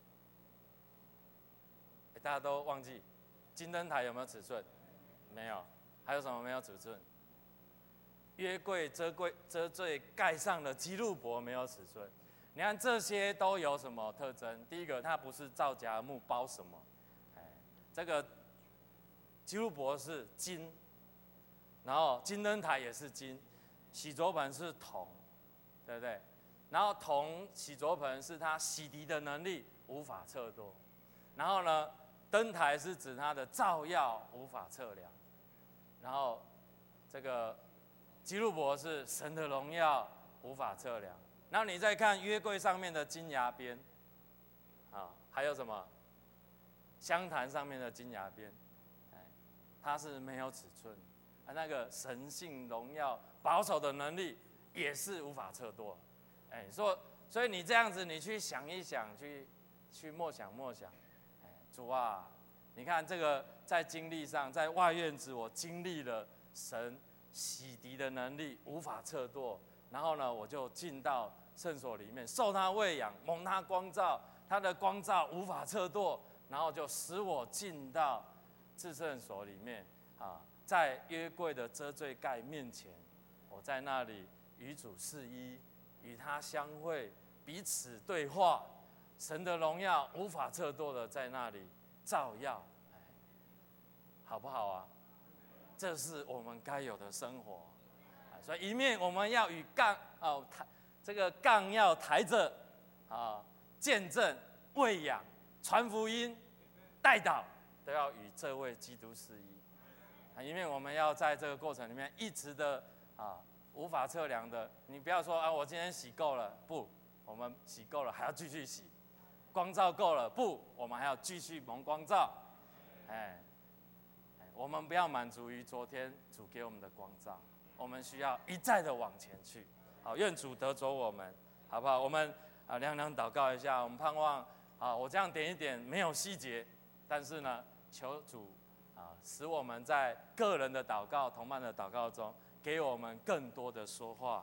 大家都忘记。金灯台有没有尺寸？没有。还有什么没有尺寸？约柜遮罪盖上的基路伯没有尺寸。你看这些都有什么特征？第一个，它不是皂荚木包什么，这个基路伯是金，然后金灯台也是金。洗濯盆是铜，对不对？然后铜洗濯盆是它洗涤的能力无法测度，然后呢，灯台是指它的照耀无法测量，然后这个基路伯是神的荣耀无法测量。然后你再看约柜上面的金牙边，还有什么？香坛上面的金牙边，它是没有尺寸。那个神性荣耀保守的能力也是无法测度，所以你这样子，你去想一想，去默想，主啊，你看这个在经历上，在外院子我经历了神洗涤的能力无法测度，然后呢，我就进到圣所里面，受他喂养，蒙他光照，他的光照无法测度，然后就使我进到至圣所里面在约柜的遮罪盖面前，我在那里与主合一，与他相会，彼此对话，神的荣耀无法测度的在那里照耀，好不好啊？这是我们该有的生活。所以一面我们要与这个杠要抬着见证、喂养、传福音、代祷，都要与这位基督合一。因为我们要在这个过程里面一直的无法测量的，你不要说我今天洗够了，不，我们洗够了还要继续洗；光照够了，不，我们还要继续蒙光照。我们不要满足于昨天主给我们的光照，我们需要一再的往前去。好，愿主得着我们，好不好？我们两祷告一下，我们盼望我这样点一点没有细节，但是呢，求主使我们在个人的祷告、同伴的祷告中，给我们更多的说话。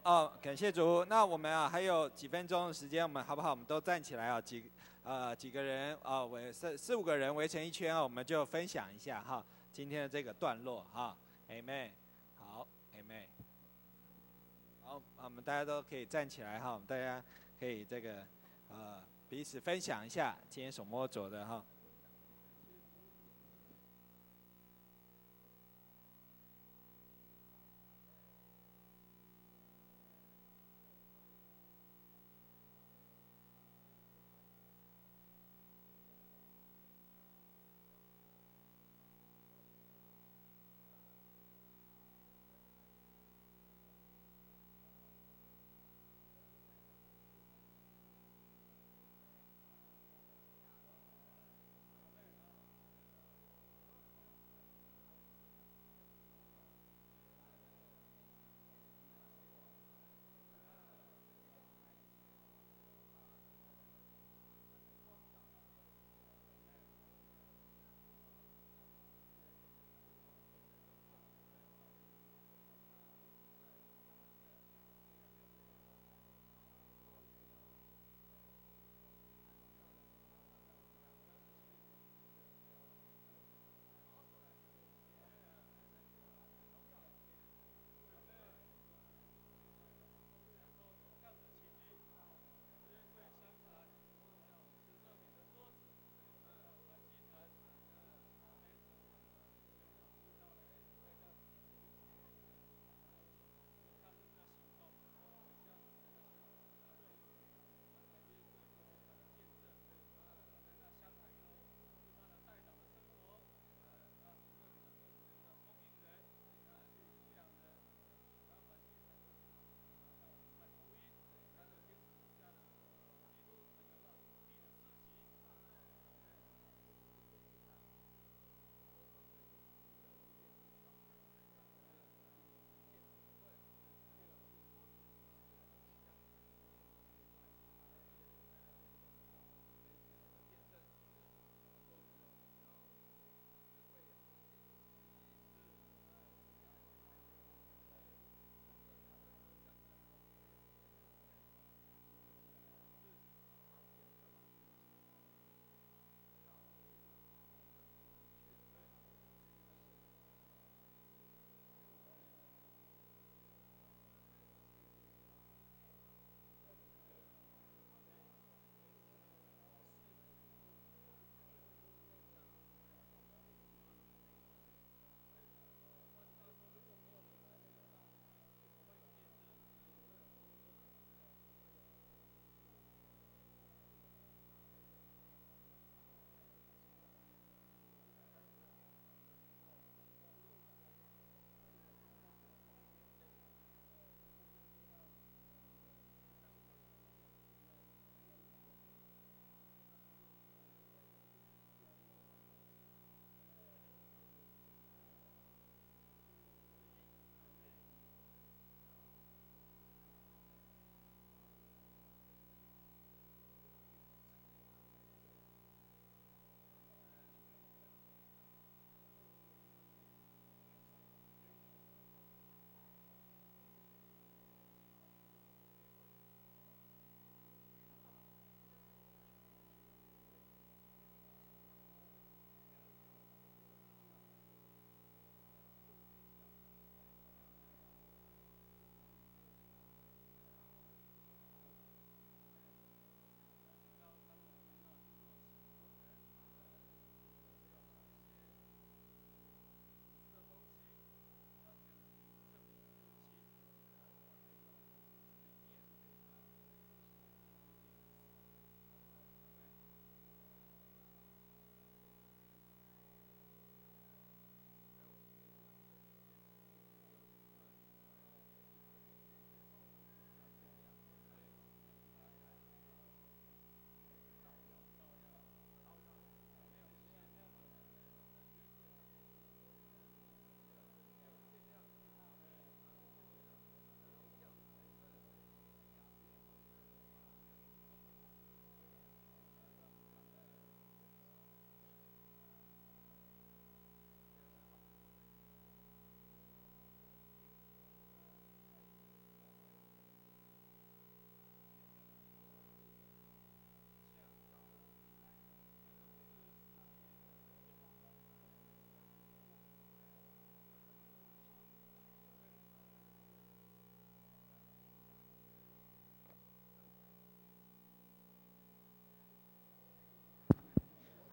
哦，感谢主。那我们啊还有几分钟的时间，我们好不好？我们都站起来啊，几个人啊，四五个人围成一圈啊，我们就分享一下哈今天的这个段落哈。Amen。好 ，Amen。好，我们大家都可以站起来哈，我们大家可以这个彼此分享一下今天所摸着的哈。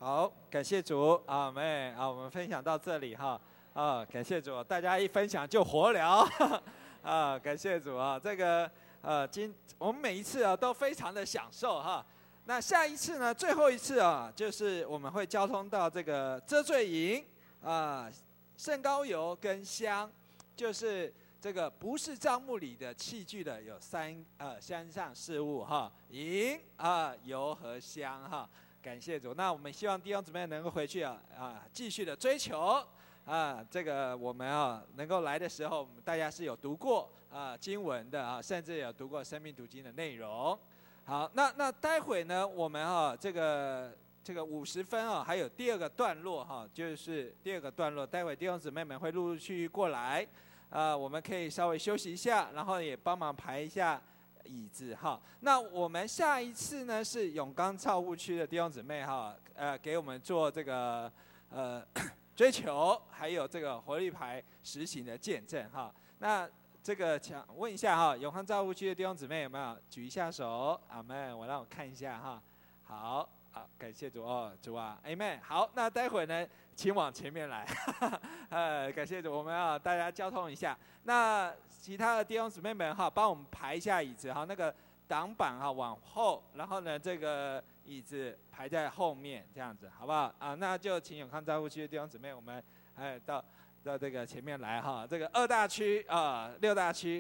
好，感谢主，阿们啊，我们分享到这里哈，啊，感谢主，大家一分享就活聊，啊，感谢主啊，这个我们每一次啊都非常的享受哈。那下一次呢，最后一次啊，就是我们会交通到这个遮罪营啊，圣膏油跟香，就是这个不是账目里的器具的有三项事物哈，银啊、油和香哈。感谢主，那我们希望弟兄姊妹能够回去继续的追求这个我们能够来的时候，大家是有读过经文的甚至有读过生命读经的内容。好，那待会呢，我们这个50分还有第二个段落就是第二个段落，待会弟兄姊妹们会陆陆续续过来，我们可以稍微休息一下，然后也帮忙排一下椅子哈。那我们下一次呢是永刚照护区的弟兄姊妹给我们做这个追求，还有这个活力牌实行的见证哈。那这个想问一下永康照护区的弟兄姊妹有没有举一下手？阿们，让我看一下哈。好，感谢主主啊，阿们。好，那待会呢，请往前面来，感谢主，我们大家交通一下。那其他的弟兄姊妹们帮我们排一下椅子那个挡板往后，然后呢这个椅子排在后面，这样子好不好？那就请永康照护区的弟兄姊妹，我们到这个前面来这个2大区6大区